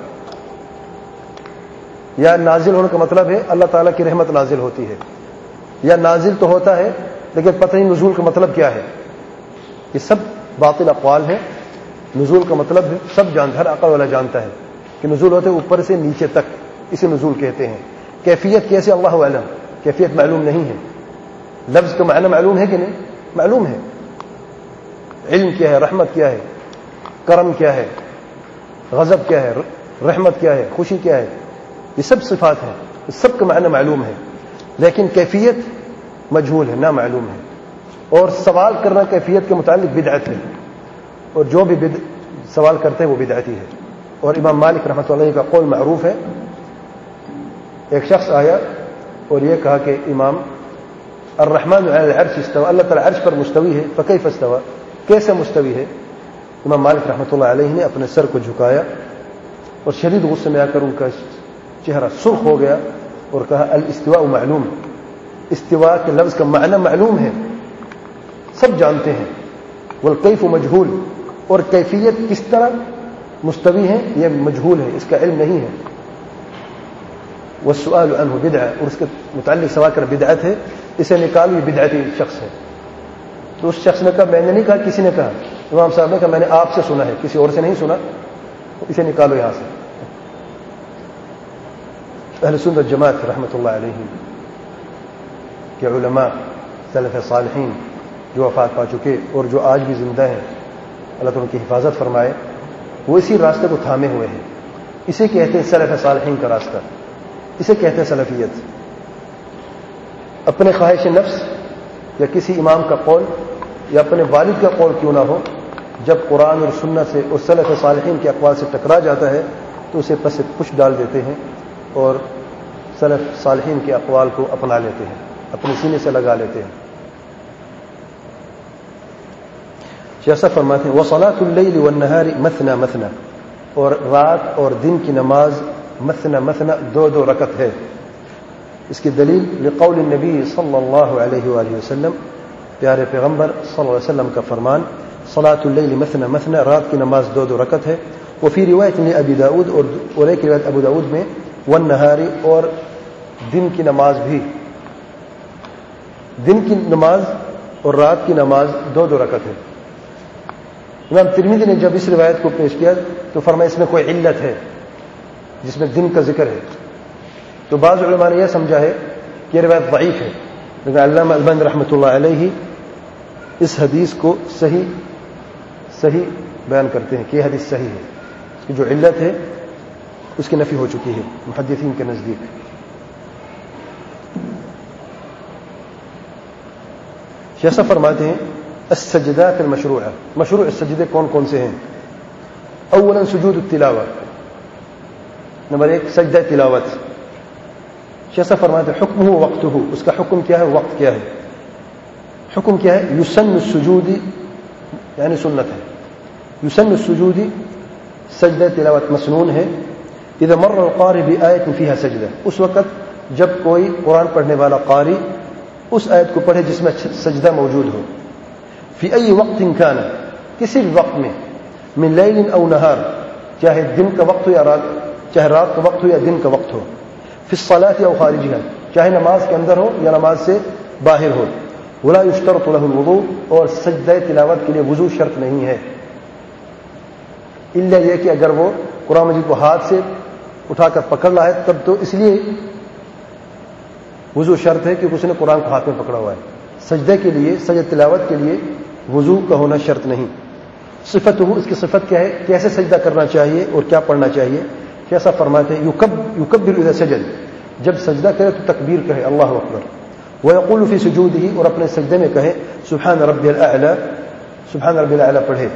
یا نازل ہونے کا مطلب ہے اللہ تعالیٰ کی رحمت نازل ہوتی ہے، یا نازل تو ہوتا ہے لیکن پتہ نہیں نزول کا مطلب کیا ہے. یہ سب باطل اقوال ہیں. نزول کا مطلب سب جانتا ہے، ہر عقل والا جانتا ہے کہ نزول ہوتے اوپر سے نیچے تک، اسے نزول کہتے ہیں. کیفیت کیسے اللہ علم، کیفیت معلوم نہیں ہے. لفظ کا معنی معلوم ہے کہ نہیں؟ معلوم ہے. علم کیا ہے، رحمت کیا ہے، کرم کیا ہے، غضب کیا ہے، رحمت کیا ہے، خوشی کیا ہے، یہ سب صفات ہیں، اس سب کا معنی معلوم ہے، لیکن کیفیت مجہول ہے، نامعلوم ہے. اور سوال کرنا کیفیت کے متعلق بدعت ہے، اور جو بھی سوال کرتے ہیں وہ بدعتی ہے. اور امام مالک رحمۃ اللہ کا قول معروف ہے. ایک شخص آیا اور یہ کہا کہ امام الرحمن علی العرش استوى، اللہ تعالی عرش پر مستوی ہے، فکیف استوى، کیسے مستوی ہے؟ امام مالک رحمۃ اللہ علیہ نے اپنے سر کو جھکایا اور شدید غصے میں آ کر ان کا چہرہ سرخ ہو گیا اور کہا الاستواء معلوم، استواء کے لفظ کا معنی معلوم ہے، سب جانتے ہیں، والکیف مجہول، اور کیفیت کس طرح مستوی ہے یہ مجہول ہے، اس کا علم نہیں ہے. والسؤال عنہ بدعہ، اور اس کے متعلق سوال کر بدعت ہے، اسے نکال، یہ بدعتی شخص ہے. تو اس شخص نے کہا میں نے نہیں کہا، کسی نے کہا، امام صاحب نے کہا میں نے آپ سے سنا ہے، کسی اور سے نہیں سنا، اسے نکالو یہاں سے. اہل سنت جماعت رحمۃ اللہ علیہ کے علماء سلف صالحین جو وفات پا چکے اور جو آج بھی زندہ ہیں، اللہ تعالیٰ ان کی حفاظت فرمائے، وہ اسی راستے کو تھامے ہوئے ہیں. اسے کہتے ہیں سلف صالحین کا راستہ، اسے کہتے ہیں سلفیت. اپنے خواہش نفس یا کسی امام کا قول یا اپنے والد کا قول کیوں نہ ہو، جب قرآن اور سنت سے اور سلف صالحین کے اقوال سے ٹکرا جاتا ہے تو اسے پس پش ڈال دیتے ہیں اور سلف صالحین کے اقوال کو اپنا لیتے ہیں، اپنے سینے سے لگا لیتے ہیں. جیسا فرماتے ہیں وصلاۃ اللیل والنہار مثنى مثنى، اور رات اور دن کی نماز مثنى مثنى، 2 رکعت ہے. اس کی دلیل لقول النبی صلی اللہ علیہ وآلہ وسلم، پیارے پیغمبر صلی اللہ علیہ وسلم کا فرمان صلاۃ اللیل مثنى مثنى، رات کی نماز 2 رکعت ہے. وفی روایت ابی داؤد، اور ایک روایت ابو داؤد میں والنہار، اور دن کی نماز بھی، دن کی نماز اور رات کی نماز 2 رکعت ہے. امام ترمذی نے جب اس روایت کو پیش کیا تو فرمایا اس میں کوئی علت ہے جس میں دن کا ذکر ہے. تو بعض علماء نے یہ سمجھا ہے کہ یہ روایت ضعیف ہے، لیکن علامہ البانی رحمۃ اللہ علیہ اس حدیث کو صحیح بیان کرتے ہیں کہ یہ حدیث صحیح ہے. اس کی جو علت ہے اس کی نفی ہو چکی ہے محدثین کے نزدیک. جیسا فرماتے ہیں السجدات المشروعہ، مشروع السجدے کون کون سے ہیں؟ اولا سجود التلاوہ، نمبر 1 سجدہ تلاوت. جیسا فرماتے ہیں حکمہ وقتہ، اس کا حکم کیا ہے، وقت کیا ہے. حکم کیا ہے؟ یسن السجود، یعنی سنت ہے. یسن السجود، سجدہ تلاوت مسنون ہے. اذا مر القاری بآیت فیہا سجدہ، اس وقت جب کوئی قرآن پڑھنے والا قاری اس آیت کو پڑھے جس میں سجدہ موجود ہو. فی ای وقت کان، کسی بھی وقت میں، من لیل او نہار، چاہے دن کا وقت ہو یا رات، چاہے رات کا وقت ہو یا دن کا وقت ہو. فی الصلاۃ او خارجہا، چاہے نماز کے اندر ہو یا نماز سے باہر ہو. ولا یشترط له الوضوء، اور سجدہ تلاوت کے لیے وضو شرط نہیں ہے. الا یہ کہ اگر وہ قرآن مجید کو ہاتھ سے اٹھا کر پکڑ رہا ہے تب تو اس لیے وضو شرط ہے کہ اس نے قرآن کو ہاتھ میں پکڑا ہوا ہے. سجدے کے لیے، سجدہ تلاوت کے لیے وضو کا ہونا شرط نہیں. صفت ہو، اس کی صفت کیا ہے، کیسے سجدہ کرنا چاہیے اور کیا پڑھنا چاہیے. کیسا فرماتے ہیں، یکبر اذا سجد، جب سجدہ کرے تو تکبیر کہے اللہ اکبر. ویقول فی سجودہ، اور اپنے سجدے میں کہے سبحان ربی الاعلی، سبحان ربی الاعلی پڑھے.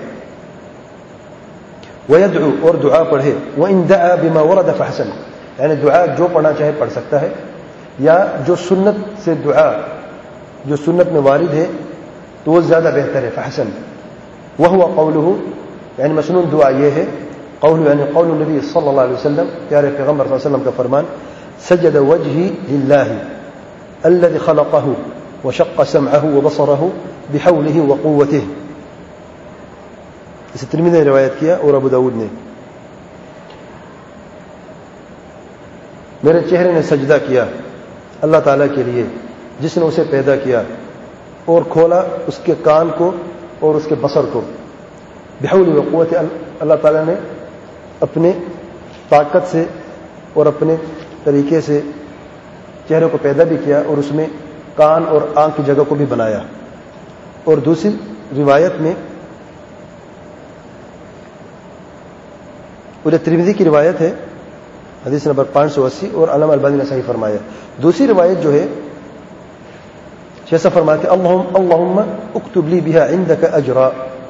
ویدعو، اور دعا پڑھے. وان دعا بما ورد فحسن، یعنی دعا جو پڑھنا چاہے پڑھ سکتا ہے، یا جو سنت سے دعا جو سنت میں وارد ہے تو وہ زیادہ بہتر ہے. فحسن وهو قوله، یعنی مسنون دعا یہ ہے، قول یعنی قول النبی صلی اللہ علیہ وسلم، پیارے پیغمبر صلی اللہ علیہ وسلم کا فرمان، سجد وجهي لله الذي خلقه وشق سمعه وبصره بحوله وقوته. اسے ترمذی نے روایت کیا اور ابو داؤد نے. میرے چہرے نے سجدہ کیا اللہ تعالیٰ کے لیے جس نے اسے پیدا کیا اور کھولا اس کے کان کو اور اس کے بصر کو. بحول و قوت، اللہ تعالیٰ نے اپنے طاقت سے اور اپنے طریقے سے چہرے کو پیدا بھی کیا اور اس میں کان اور آنکھ کی جگہ کو بھی بنایا. اور دوسری روایت میں، اور ترمذی کی روایت ہے حدیث نمبر 580 اور علامہ البانی نے صحیح فرمایا. دوسری روایت جو ہے جیسا فرماتے اللہم اکتب لی بها عندك اجرا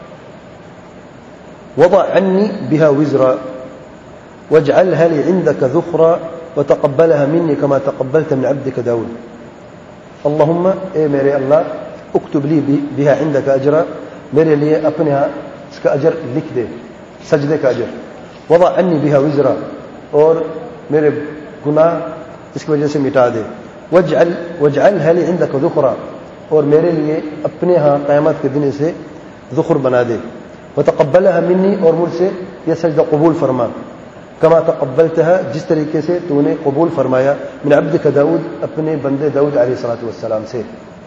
وضع عنی بها وزرا واجعلها لي عندك ذخرا وتقبلها مني كما تقبلت من عبدك داود. اللہم، اے میرے اللہ، اکتب لی بها عندك اجرا، میرے لیے اپنے ہاں اس کا اجر لکھ دے، سجدے کا اجر. وضع عنی بها وزرا، اور میرے گناہ اس کی وجہ سے مٹا دے. واجعلها لي عندك ذخرا، اور میرے لیے اپنے ہاں قیامت کے دن سے ذخر بنا دے. وتقبلها مني، اور مجھ سے یہ سجدہ قبول فرما. كما تقبلتها، جس طریقے سے تو نے قبول فرمایا، من عبدك داؤد، اپنے بندے داؤد علیہ الصلوۃ والسلام سے.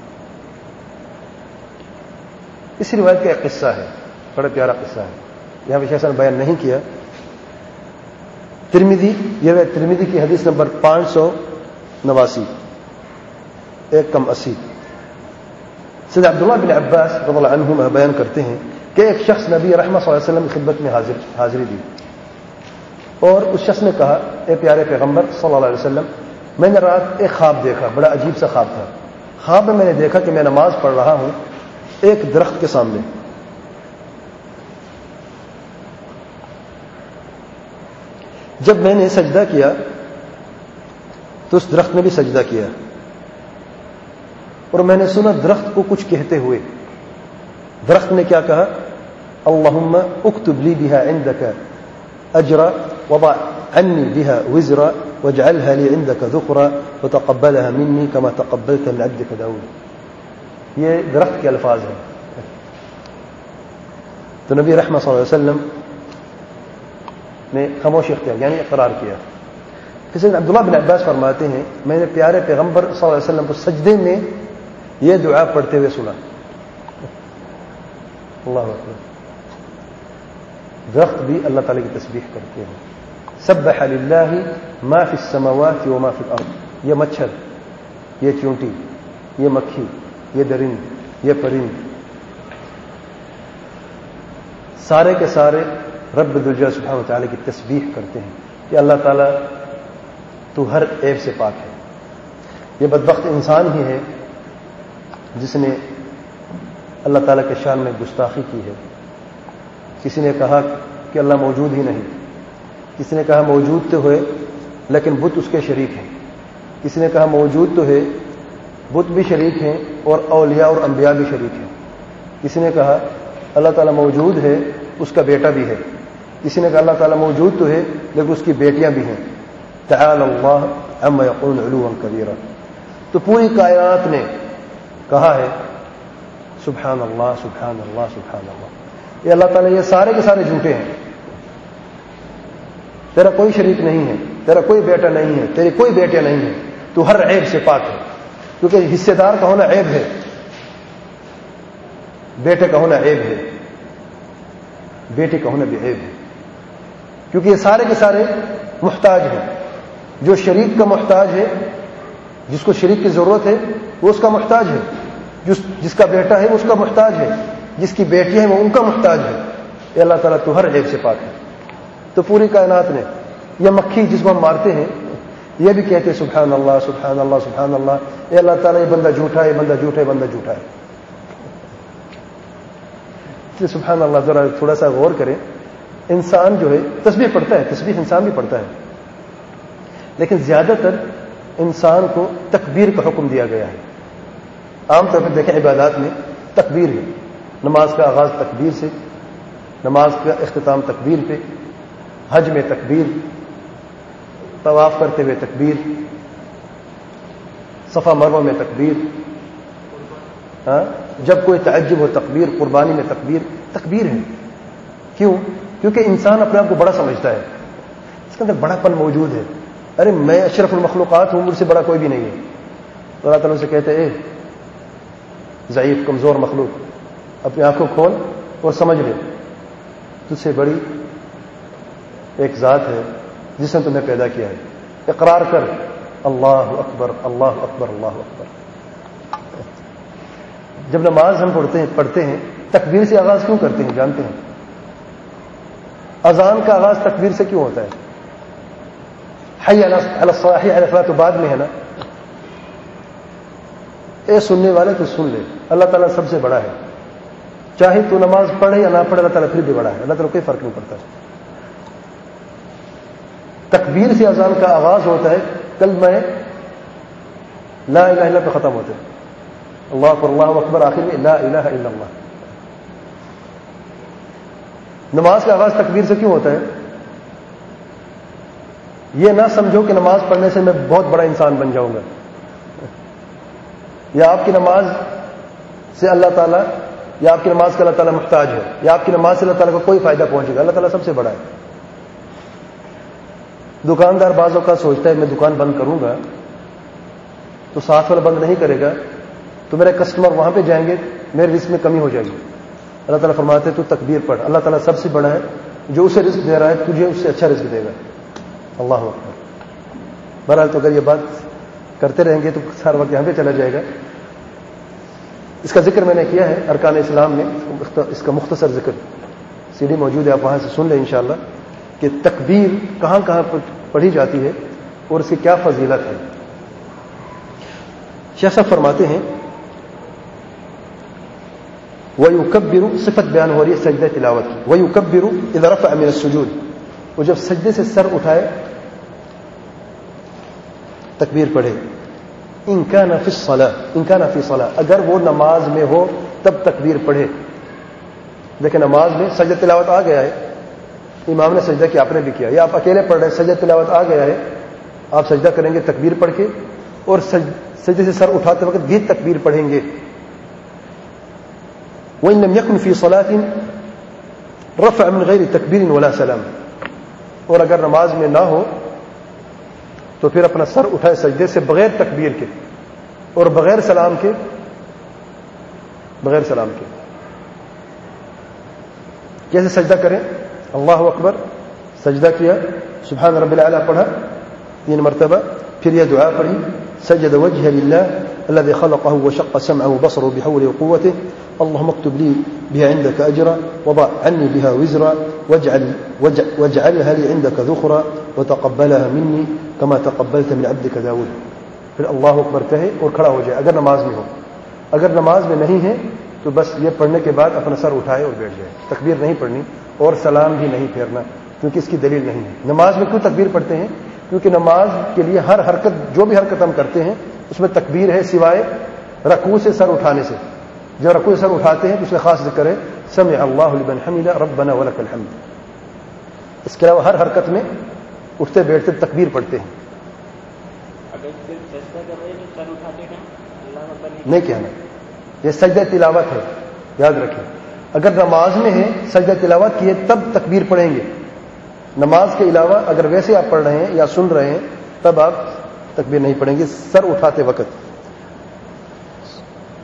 اس روایت کا ایک قصہ ہے، بڑا پیارا قصہ ہے، یہاں پہ شیخ نے بیان نہیں کیا. ترمذی، یہ ہے ترمذی کی حدیث نمبر 589، 180. سید عبداللہ بن عباس رضی اللہ عنہما بیان کرتے ہیں کہ ایک شخص نبی رحمہ صلی اللہ علیہ وسلم کی خدمت میں حاضری دی، اور اس شخص نے کہا، اے پیارے پیغمبر صلی اللہ علیہ وسلم، میں نے رات ایک خواب دیکھا، بڑا عجیب سا خواب تھا. خواب میں نے دیکھا کہ میں نماز پڑھ رہا ہوں ایک درخت کے سامنے. جب میں نے سجدہ کیا تو اس درخت نے بھی سجدہ کیا، اور میں نے سنا درخت کو کچھ کہتے ہوئے. درخت نے کیا کہا؟ اللہم اکتب لی بها عندك اجرا وضع عنی بها وزرا واجعلها لي عندك ذخرا وتقبلها مني كما تقبلت من عبدك داؤد. یہ درخت کے الفاظ ہیں. تو نبی رحمہ صلی اللہ علیہ وسلم نے خاموشی اختیار یعنی اقرار کیا. حضرت عبداللہ بن عباس فرماتے ہیں، میں نے پیارے پیغمبر صلی اللہ علیہ وسلم کو سجدے میں یہ دعا پڑھتے ہوئے سنا. اللہ اکبر. درخت بھی اللہ تعالی کی تسبیح کرتے ہیں. سبح للہ ما فی السماوات وما فی الارض. یہ مچھر، یہ چونٹی، یہ مکھی، یہ درند، یہ پرند، سارے کے سارے رب ذوالجلال سبحانہ وتعالی کی تسبیح کرتے ہیں کہ اللہ تعالیٰ تو ہر عیب سے پاک ہے. یہ بدبخت انسان ہی ہے جس نے اللہ تعالیٰ کے شان میں گستاخی کی ہے. کسی نے کہا کہ اللہ موجود ہی نہیں، کسی نے کہا موجود تو ہے لیکن بت اس کے شریک ہیں، کسی نے کہا موجود تو ہے بت بھی شریک ہیں اور اولیاء اور انبیاء بھی شریک ہیں، کسی نے کہا اللہ تعالیٰ موجود ہے اس کا بیٹا بھی ہے، کسی نے کہا اللہ تعالیٰ موجود تو ہے لیکن اس کی بیٹیاں بھی ہیں. تعالی اللہ عما یقولون علوا کبیرا. تو پوری کائنات نے کہا ہے سبحان اللہ سبحان اللہ سبحان اللہ. یہ اللہ تعالیٰ یہ سارے کے سارے جھوٹے ہیں. تیرا کوئی شریک نہیں ہے، تیرا کوئی بیٹا نہیں ہے، تیری کوئی بیٹیاں نہیں ہے، تو ہر عیب سے پاک ہے. کیونکہ حصے دار کا ہونا عیب ہے، بیٹے کا ہونا عیب ہے، بیٹے کا ہونا بھی عیب ہے. کیونکہ یہ سارے کے سارے محتاج ہیں. جو شریک کا محتاج ہے، جس کو شریک کی ضرورت ہے وہ اس کا محتاج ہے، جس کا بیٹا ہے وہ اس کا محتاج ہے، جس کی بیٹی ہے وہ ان کا محتاج ہے. اے اللہ تعالیٰ تو ہر عیب سے پاک ہے. تو پوری کائنات نے، یہ مکھی جس کو ہم مارتے ہیں یہ بھی کہتے ہیں سبحان اللہ سبحان اللہ سبحان اللہ. اے اللہ تعالیٰ یہ بندہ جھوٹا ہے، یہ بندہ جھوٹا ہے، بندہ جھوٹا ہے. سبحان اللہ. ذرا تھوڑا سا غور کریں. انسان جو ہے تسبیح پڑھتا ہے، تسبیح انسان بھی پڑھتا ہے، لیکن زیادہ تر انسان کو تکبیر کا حکم دیا گیا ہے. عام طور پر دیکھیں عبادات میں تکبیر ہے. نماز کا آغاز تکبیر سے، نماز کا اختتام تکبیر پہ، حج میں تکبیر، طواف کرتے ہوئے تکبیر، صفا مروہ میں تکبیر، جب کوئی تعجب ہو تکبیر، قربانی میں تکبیر. تکبیر ہے. کیوں؟ کیونکہ انسان اپنے آپ کو بڑا سمجھتا ہے، اس کے اندر بڑا پن موجود ہے. ارے میں اشرف المخلوقات ہوں، مجھ سے بڑا کوئی بھی نہیں ہے. اللہ تعالیٰ سے کہتے اے ضعیف کمزور مخلوق، اپنی آنکھوں کھول اور سمجھ لے تجھ سے بڑی ایک ذات ہے جس نے تمہیں پیدا کیا ہے. اقرار کر اللہ اکبر اللہ اکبر اللہ اکبر. جب نماز ہم پڑھتے ہیں تکبیر سے آغاز کیوں کرتے ہیں جانتے ہیں؟ اذان کا آغاز تکبیر سے کیوں ہوتا ہے؟ حی علی الصلاۃ، حی علی الفلاح تو بعد میں ہے نا. اے سننے والے تو سن لے، اللہ تعالیٰ سب سے بڑا ہے. چاہے تو نماز پڑھے یا نہ پڑھے، اللہ تعالیٰ پھر بھی بڑا ہے. اللہ تعالیٰ کوئی فرق نہیں پڑتا. تکبیر سے اذان کا آغاز ہوتا ہے. کلمہ لا الہ الا اللہ پہ ختم ہوتے ہیں. اللہ اکبر اللہ اکبر، آخر میں لا الہ الا اللہ. نماز کا آغاز تکبیر سے کیوں ہوتا ہے؟ یہ نہ سمجھو کہ نماز پڑھنے سے میں بہت بڑا انسان بن جاؤں گا، یا آپ کی نماز سے اللہ تعالیٰ، یا آپ کی نماز کا اللہ تعالیٰ محتاج ہے، یا آپ کی نماز سے اللہ تعالیٰ کو کوئی فائدہ پہنچے گا. اللہ تعالیٰ سب سے بڑا ہے. دکاندار بعض اوقات سوچتا ہے میں دکان بند کروں گا تو ساتھ والا بند نہیں کرے گا تو میرے کسٹمر وہاں پہ جائیں گے، میرے رزق میں کمی ہو جائے گی. اللہ تعالیٰ فرماتے ہیں تو تکبیر پڑھ، اللہ تعالیٰ سب سے بڑا ہے، جو اسے رزق دے رہا ہے تجھے اس سے اچھا رزق دے گا. اللہ اکبر. بہرحال تو اگر یہ بات کرتے رہیں گے تو ہر وقت یہاں پہ چلا جائے گا. اس کا ذکر میں نے کیا ہے ارکان اسلام میں، اس کا مختصر ذکر سی ڈی موجود ہے، آپ وہاں سے سن لیں انشاءاللہ کہ تکبیر کہاں کہاں پڑھی جاتی ہے اور اس کی کیا فضیلت ہے. شیخ صاحب فرماتے ہیں وَيُكَبِّرُ، صفت بیان ہو رہی ہے سجدہ تلاوت کی. وَيُكَبِّرُ إِذَا رَفَعَ مِنَ السُّجُودِ، وہ جب سجدے سے سر اٹھائے تکبیر پڑھے. إِن كَانَ فِي الصَّلَاةِ، اگر وہ نماز میں ہو تب تکبیر پڑھے. دیکھیں نماز میں سجدہ تلاوت آ گیا ہے، امام نے سجدہ کیا، آپ نے بھی کیا، یا آپ اکیلے پڑھ رہے ہیں سجدہ تلاوت آ گیا ہے، آپ سجدہ کریں گے تکبیر پڑھ کے، اور سجدے سے سر اٹھاتے وقت بھی تکبیر پڑھیں گے. وَإِن لَمْ يَكُنْ فِي صَلَاةٍ رَفَعَ مِنْ غَيْرِ تَكْبِيرٍ وَلَا سَلَامٍ، اور اگر نماز میں نہ ہو تو پھر اپنا سر اٹھائے سجدے سے بغیر تکبیر کے اور بغیر سلام کے. کیسے سجدہ کریں؟ اللہ اکبر، سجدہ کیا، سبحان رب الاعلی پڑھا 3 مرتبہ، پھر یہ دعا پڑھی سجد وجه لله الذي خلقه وشق سمعه وبصره بحوله وقوته اللهم اكتب لي بها عندك اجرا وضع عني بها وزرا واجعلها لي عندك ذخرا وتقبلها مني كما تقبلت من عبدك داود. پھر اللہ اکبر کہے اور کھڑا ہو جائے اگر نماز میں ہو. اگر نماز میں نہیں ہے تو بس یہ پڑھنے کے بعد اپنا سر اٹھائے اور بیٹھ جائے. تکبیر نہیں پڑھنی اور سلام بھی نہیں پھیرنا، کیونکہ اس کی دلیل نہیں ہے. نماز میں کیوں تکبیر پڑھتے ہیں؟ کیونکہ نماز کے لیے ہر حرکت، جو بھی حرکت ہم کرتے ہیں اس میں تکبیر ہے، سوائے رکوع سے سر اٹھانے سے. جب رکوع سے سر اٹھاتے ہیں تو اس میں خاص ذکر ہے سمع اللہ لمن حمده ربنا ولک الحمد. اس کے علاوہ ہر حرکت میں اٹھتے بیٹھتے تکبیر پڑھتے ہیں. نہیں کہنا، یہ سجدہ تلاوت ہے، یاد رکھیں. اگر نماز میں ہے سجدہ تلاوت کی ہے تب تکبیر پڑھیں گے. نماز کے علاوہ اگر ویسے آپ پڑھ رہے ہیں یا سن رہے ہیں تب آپ تکبیر نہیں پڑھیں گے سر اٹھاتے وقت.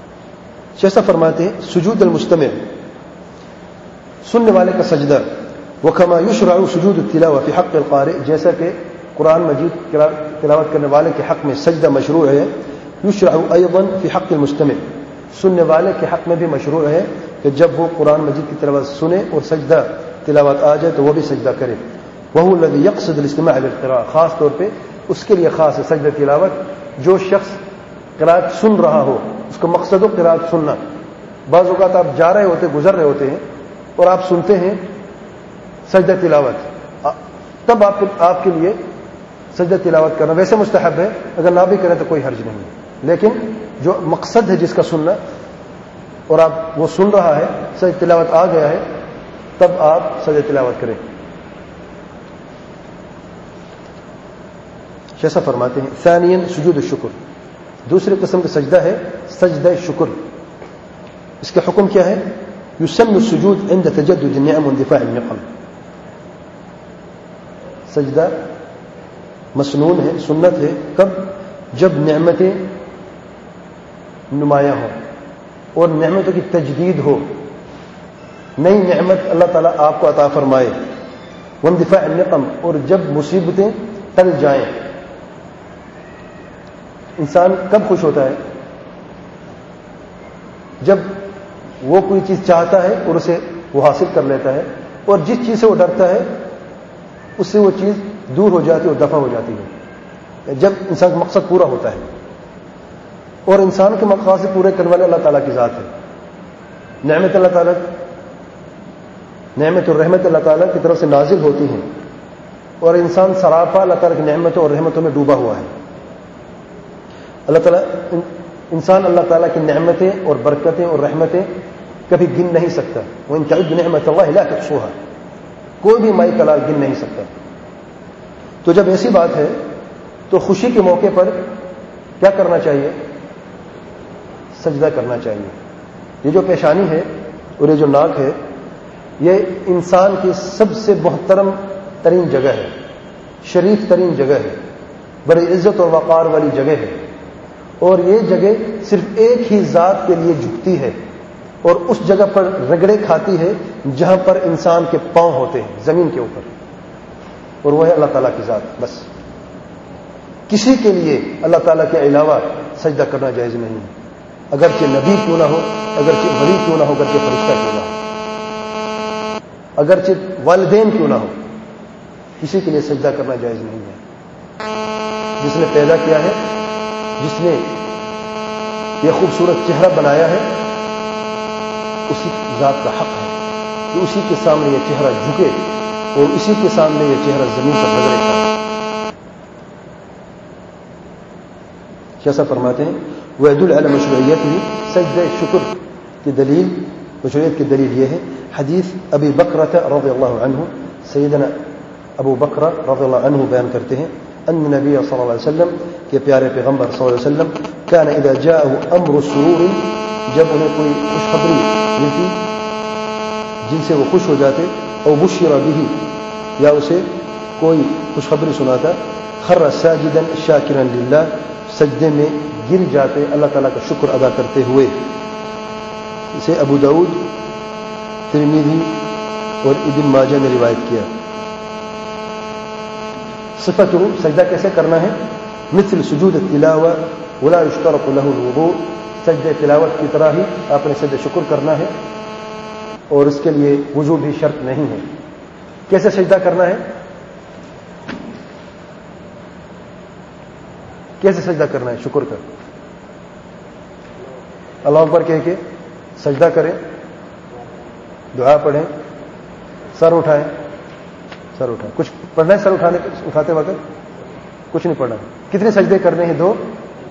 شیخ صاحب فرماتے ہیں سجود المستمع، سننے والے کا سجدہ وكما يشرع سجود التلاوة في حق القارئ، جیسا کہ قرآن مجید تلاوت کرنے والے کے حق میں سجدہ مشروع ہے، يشرع أيضا في حق المستمع، سننے والے کے حق میں بھی مشروع ہے کہ جب وہ قرآن مجید کی تلاوت سنے اور سجدہ تلاوت آ جائے تو وہ بھی سجدہ کرے. وهو الذي يقصد الاستماع للقراءة، خاص طور پہ اس کے لیے خاص ہے سجدہ تلاوت. جو شخص قراءت سن رہا ہو، اس کا مقصد ہو قراءت سننا. بعض اوقات آپ جا رہے ہوتے، گزر رہے ہوتے ہیں اور آپ سنتے ہیں سجدہ تلاوت، تب آپ کے لیے سجدہ تلاوت کرنا ویسے مستحب ہے، اگر نہ بھی کریں تو کوئی حرج نہیں ہے. لیکن جو مقصد ہے جس کا سننا اور آپ وہ سن رہا ہے، سجدہ تلاوت آ گیا ہے، تب آپ سجدہ تلاوت کریں. جیسا فرماتے ہیں. ثانیاً سجود الشکر، دوسری قسم کا سجدہ ہے سجدہ شکر. اس کا حکم کیا ہے؟ یسن السجود عند تجدد النعم واندفاع النقم. سجدہ مسنون ہے، سنت ہے. کب؟ جب نعمتیں نمایاں ہوں اور نعمتوں کی تجدید ہو، نئی نعمت اللہ تعالیٰ آپ کو عطا فرمائے. واندفاع النقم، اور جب مصیبتیں ٹل جائیں. انسان کب خوش ہوتا ہے؟ جب وہ کوئی چیز چاہتا ہے اور اسے وہ حاصل کر لیتا ہے، اور جس چیز سے وہ ڈرتا ہے اس سے وہ چیز دور ہو جاتی ہے اور دفع ہو جاتی ہے. جب انسان کا مقصد پورا ہوتا ہے، اور انسان کے مقاصد پورے کرنے والے اللہ تعالیٰ کی ذات ہے. نعمت اللہ تعالیٰ، نعمت اور رحمت اللہ تعالیٰ کی طرف سے نازل ہوتی ہیں، اور انسان سراپا اللہ تعالیٰ کی نعمتوں اور رحمتوں میں ڈوبا ہوا ہے. اللہ تعالیٰ انسان اللہ تعالیٰ کی نعمتیں اور برکتیں اور رحمتیں کبھی گن نہیں سکتا. وَإِن تَعُدُّ نِعْمَتَ اللَّهِ لَا تُحْصُوهَا، کوئی بھی مائی کلال گن نہیں سکتا. تو جب ایسی بات ہے تو خوشی کے موقع پر کیا کرنا چاہیے؟ سجدہ کرنا چاہیے. یہ جو پیشانی ہے اور یہ جو ناک ہے، یہ انسان کی سب سے محترم ترین جگہ ہے، شریف ترین جگہ ہے، بڑی عزت اور وقار والی جگہ ہے. اور یہ جگہ صرف ایک ہی ذات کے لیے جھکتی ہے، اور اس جگہ پر رگڑے کھاتی ہے جہاں پر انسان کے پاؤں ہوتے ہیں زمین کے اوپر، اور وہ ہے اللہ تعالیٰ کی ذات. بس کسی کے لیے اللہ تعالیٰ کے علاوہ سجدہ کرنا جائز نہیں ہے، اگرچہ نبی کیوں نہ ہو، اگرچہ ولی کیوں نہ ہو، اگرچہ فرشتہ کیوں نہ ہو، اگرچہ والدین کیوں نہ ہو، کسی کے لیے سجدہ کرنا جائز نہیں ہے. جس نے پیدا کیا ہے، جس نے یہ خوبصورت چہرہ بنایا ہے، اسی ذات کا حق ہے کہ اسی کے سامنے یہ چہرہ جھکے اور اسی کے سامنے یہ چہرہ زمین پر رگڑے کھائے. کیسا فرماتے ہیں؟ ويدل على مشروعيته سجدہ شکر کی دلیل، مشروعیت کی دلیل یہ ہے حدیث ابی بکرہ رضی اللہ عنہ، سیدنا ابو بکرہ رضی اللہ عنہ بیان کرتے ہیں ان نبی صلی اللہ علیہ وسلم کے پیارے پیغمبر صلی اللہ علیہ وسلم كان اذا جاءه امر السرور، جب انہیں کوئی خوشخبری ملتی جن سے وہ خوش ہو جاتے، او بشر به، یا اسے کوئی خوشخبری سناتا، خر ساجدا شاکرا للہ، سجدے میں گر جاتے اللہ تعالیٰ کا شکر ادا کرتے ہوئے. اسے ابو داؤد، ترمذی اور ابن ماجہ نے روایت کیا. صفت سجدہ کیسے کرنا ہے؟ مثل سجود التلاوہ ولا يشترط له الوضوء، سجدہ تلاوت کی طرح ہی آپ نے سجدہ شکر کرنا ہے اور اس کے لیے وضو بھی شرط نہیں ہے. کیسے سجدہ کرنا ہے؟ کیسے سجدہ کرنا ہے شکر کا؟ اللہ اکبر کہہ کے سجدہ کریں، دعا پڑھیں، سر اٹھائیں. سر اٹھائیں، کچھ پڑھنا ہے؟ سر اٹھاتے وقت کچھ نہیں پڑھنا. کتنے سجدے کرنے ہیں؟ 2.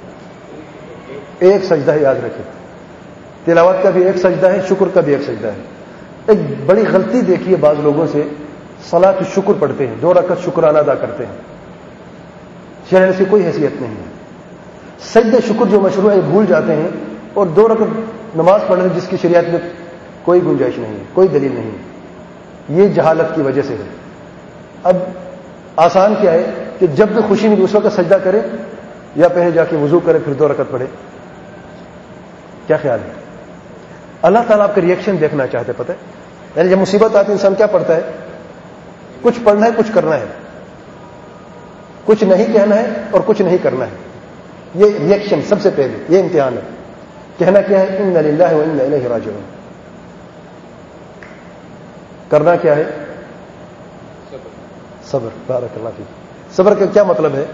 ایک سجدہ ہے، یاد رکھیں. تلاوت کا بھی ایک سجدہ ہے، شکر کا بھی ایک سجدہ ہے. ایک بڑی غلطی دیکھی ہے بعض لوگوں سے، صلاۃ الشکر پڑھتے ہیں، 2 رکعت شکرانہ ادا کرتے ہیں. شرع سے کوئی حیثیت نہیں ہے. سجدہ شکر جو مشروع ہے بھول جاتے ہیں، اور 2 رکعت نماز پڑھنے جس کی شریعت میں کوئی گنجائش نہیں ہے، کوئی دلیل نہیں ہے. یہ جہالت کی وجہ سے ہے. اب آسان کیا ہے کہ جب بھی خوشی ملی اس وقت سجدہ کرے، یا پہلے جا کے وضو کرے پھر 2 رکعت پڑھے. کیا خیال ہے؟ اللہ تعالیٰ آپ کا ریئیکشن دیکھنا چاہتے، پتہ ہے؟ یعنی جب مصیبت آتی انسان کیا پڑھتا ہے؟ کچھ پڑھنا ہے، کچھ کرنا ہے، کچھ نہیں کہنا ہے اور کچھ نہیں کرنا ہے. یہ ریئیکشن سب سے پہلے، یہ امتحان ہے. کہنا کیا ہے؟ انا للہ و انا الیہ راجعون. کرنا کیا ہے؟ صبر. بارک اللہ فیک. صبر کا کیا مطلب ہے؟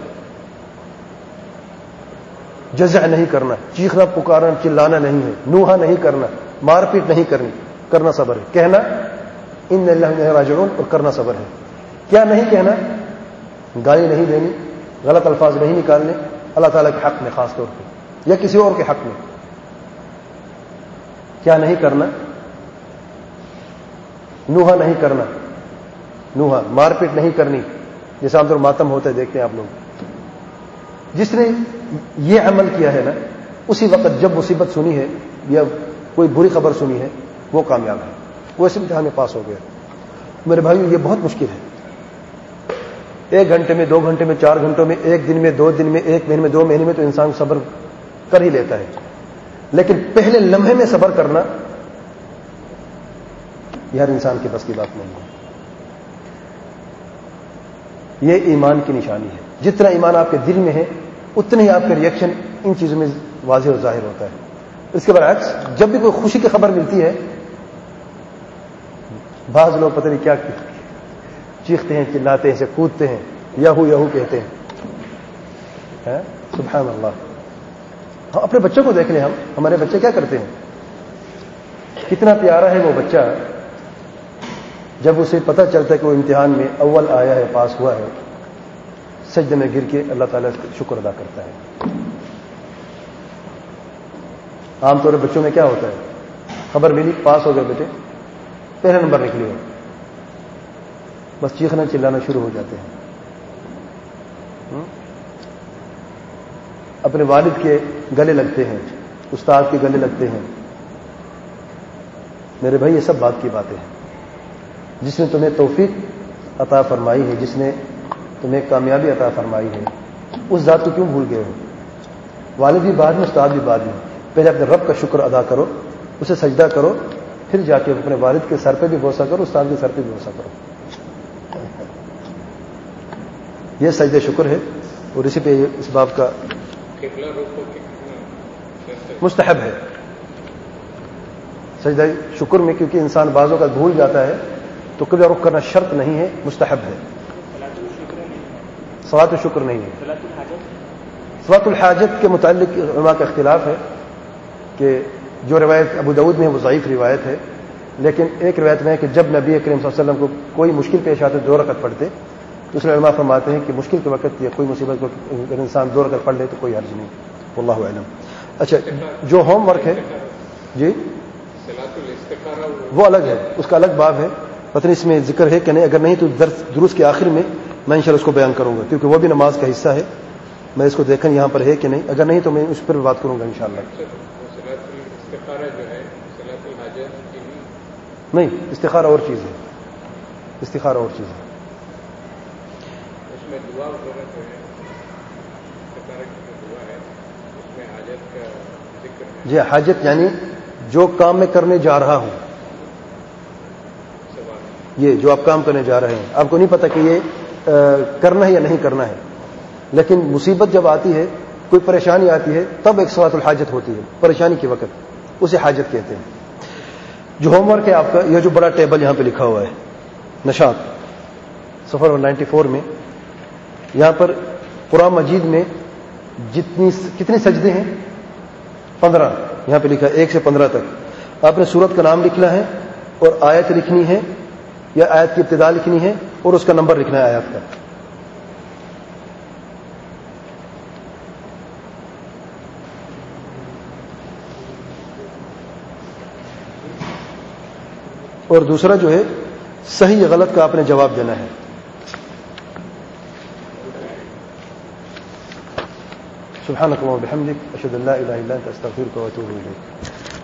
جزع نہیں کرنا، چیخنا پکارنا چلانا نہیں ہے، نوحہ نہیں کرنا، مار پیٹ نہیں کرنی، کرنا صبر ہے. کہنا ان اللہ الیہ راجعون اور کرنا صبر ہے. کیا نہیں کہنا؟ گالی نہیں دینی، غلط الفاظ نہیں نکالنے اللہ تعالیٰ کے حق میں خاص طور پہ یا کسی اور کے حق میں. کیا نہیں کرنا؟ نوحہ نہیں کرنا، نوحہ مار پیٹ نہیں کرنی، جیسے عام طور ماتم ہوتا ہے دیکھتے ہیں آپ لوگ. جس نے یہ عمل کیا ہے نا، اسی وقت جب مصیبت سنی ہے یا کوئی بری خبر سنی ہے وہ کامیاب ہے، وہ اس امتحان میں پاس ہو گیا. میرے بھائیو یہ بہت مشکل ہے. 1 گھنٹے میں، 2 گھنٹے میں، 4 گھنٹوں میں، 1 دن میں، 2 دن میں، 1 مہینے میں، 2 مہینے میں تو انسان صبر کر ہی لیتا ہے. لیکن پہلے لمحے میں صبر کرنا یہ ہر انسان کے بس کی بات نہیں ہے. یہ ایمان کی نشانی ہے. جتنا ایمان آپ کے دل میں ہے اتنا ہی آپ کا ریئیکشن ان چیزوں میں واضح اور ظاہر ہوتا ہے. اس کے برعکس جب بھی کوئی خوشی کی خبر ملتی ہے، بعض لوگ پتہ نہیں کیا چیختے ہیں، چلاتے ہیں، کودتے ہیں، یہو یہو کہتے ہیں. سبحان اللہ. ہم اپنے بچوں کو دیکھ لیں، ہمارے بچے کیا کرتے ہیں. کتنا پیارا ہے وہ بچہ، جب اسے پتہ چلتا ہے کہ وہ امتحان میں اول آیا ہے، پاس ہوا ہے، سجدے میں گر کے اللہ تعالیٰ کا شکر ادا کرتا ہے. عام طور پر بچوں میں کیا ہوتا ہے؟ خبر ملی، پاس ہو گئے بیٹے، پہلا نمبر نکلی ہو، بس چیخنا چلانا شروع ہو جاتے ہیں. اپنے والد کے گلے لگتے ہیں، استاد کے گلے لگتے ہیں. میرے بھائی یہ سب بات کی باتیں ہیں. جس نے تمہیں توفیق عطا فرمائی ہے، جس نے تمہیں کامیابی عطا فرمائی ہے، اس ذات کو کیوں بھول گئے ہو؟ والد بھی بعد میں، استاد بھی بعد میں. پہلے اپنے رب کا شکر ادا کرو، اسے سجدہ کرو، پھر جا کے اپنے والد کے سر پہ بھی بوسہ کرو، استاد کے سر پہ بھی بوسہ کرو. یہ سجدہ شکر ہے. اور اسی پہ اس باب کا مستحب ہے سجدہ شکر میں، کیونکہ انسان بعضوں کا بھول جاتا ہے تو قبلہ رخ کرنا شرط نہیں ہے، مستحب ہے. صلاۃ الشکر نہیں ہے. صلاۃ الحاجت کے متعلق علماء کا اختلاف ہے کہ جو روایت ابو داؤد میں ہے وہ ضعیف روایت ہے، لیکن ایک روایت میں ہے کہ جب نبی کریم صلی اللہ علیہ وسلم کو کوئی مشکل پیش آتے 2 رکعت پڑھتے، تو اس لیے علماء فرماتے ہیں کہ مشکل کے وقت یا کوئی مصیبت کو اگر انسان 2 رکعت پڑھ لے تو کوئی حرج نہیں. واللہ اعلم. اچھا، جو ہوم ورک ہے جی وہ الگ ہے، اس کا الگ باب ہے. پتہ نہیں اس میں ذکر ہے کہ نہیں، اگر نہیں تو دروس کے آخر میں میں انشاءاللہ اس کو بیان کروں گا، کیونکہ وہ بھی نماز کا حصہ ہے. میں اس کو دیکھیں یہاں پر ہے کہ نہیں، اگر نہیں تو میں اس پر بات کروں گا انشاءاللہ. نہیں، استخارہ اور چیز ہے، استخارہ اور چیز ہے. جی حاجت یعنی جو کام میں کرنے جا رہا ہوں، یہ جو آپ کام کرنے جا رہے ہیں، آپ کو نہیں پتا کہ یہ کرنا ہے یا نہیں کرنا ہے، لیکن مصیبت جب آتی ہے، کوئی پریشانی آتی ہے، تب ایک صلاۃ الحاجت ہوتی ہے. پریشانی کے وقت اسے حاجت کہتے ہیں. جو ہوم ورک ہے آپ کا، یہ جو بڑا ٹیبل یہاں پہ لکھا ہوا ہے نشاط صفحہ 94 میں، یہاں پر قرآن مجید میں کتنے سجدے ہیں؟ 15. یہاں پہ لکھا 1 سے 15 تک. آپ نے سورت کا نام لکھنا ہے اور آیت لکھنی ہے یا آیت کی ابتدا لکھنی ہے اور اس کا نمبر لکھنا ہے آیت کا. اور دوسرا جو ہے صحیح یا غلط کا آپ نے جواب دینا ہے. سبحانك اللهم وبحمدك اشهد ان لا اله الا انت استغفرك واتوب اليك.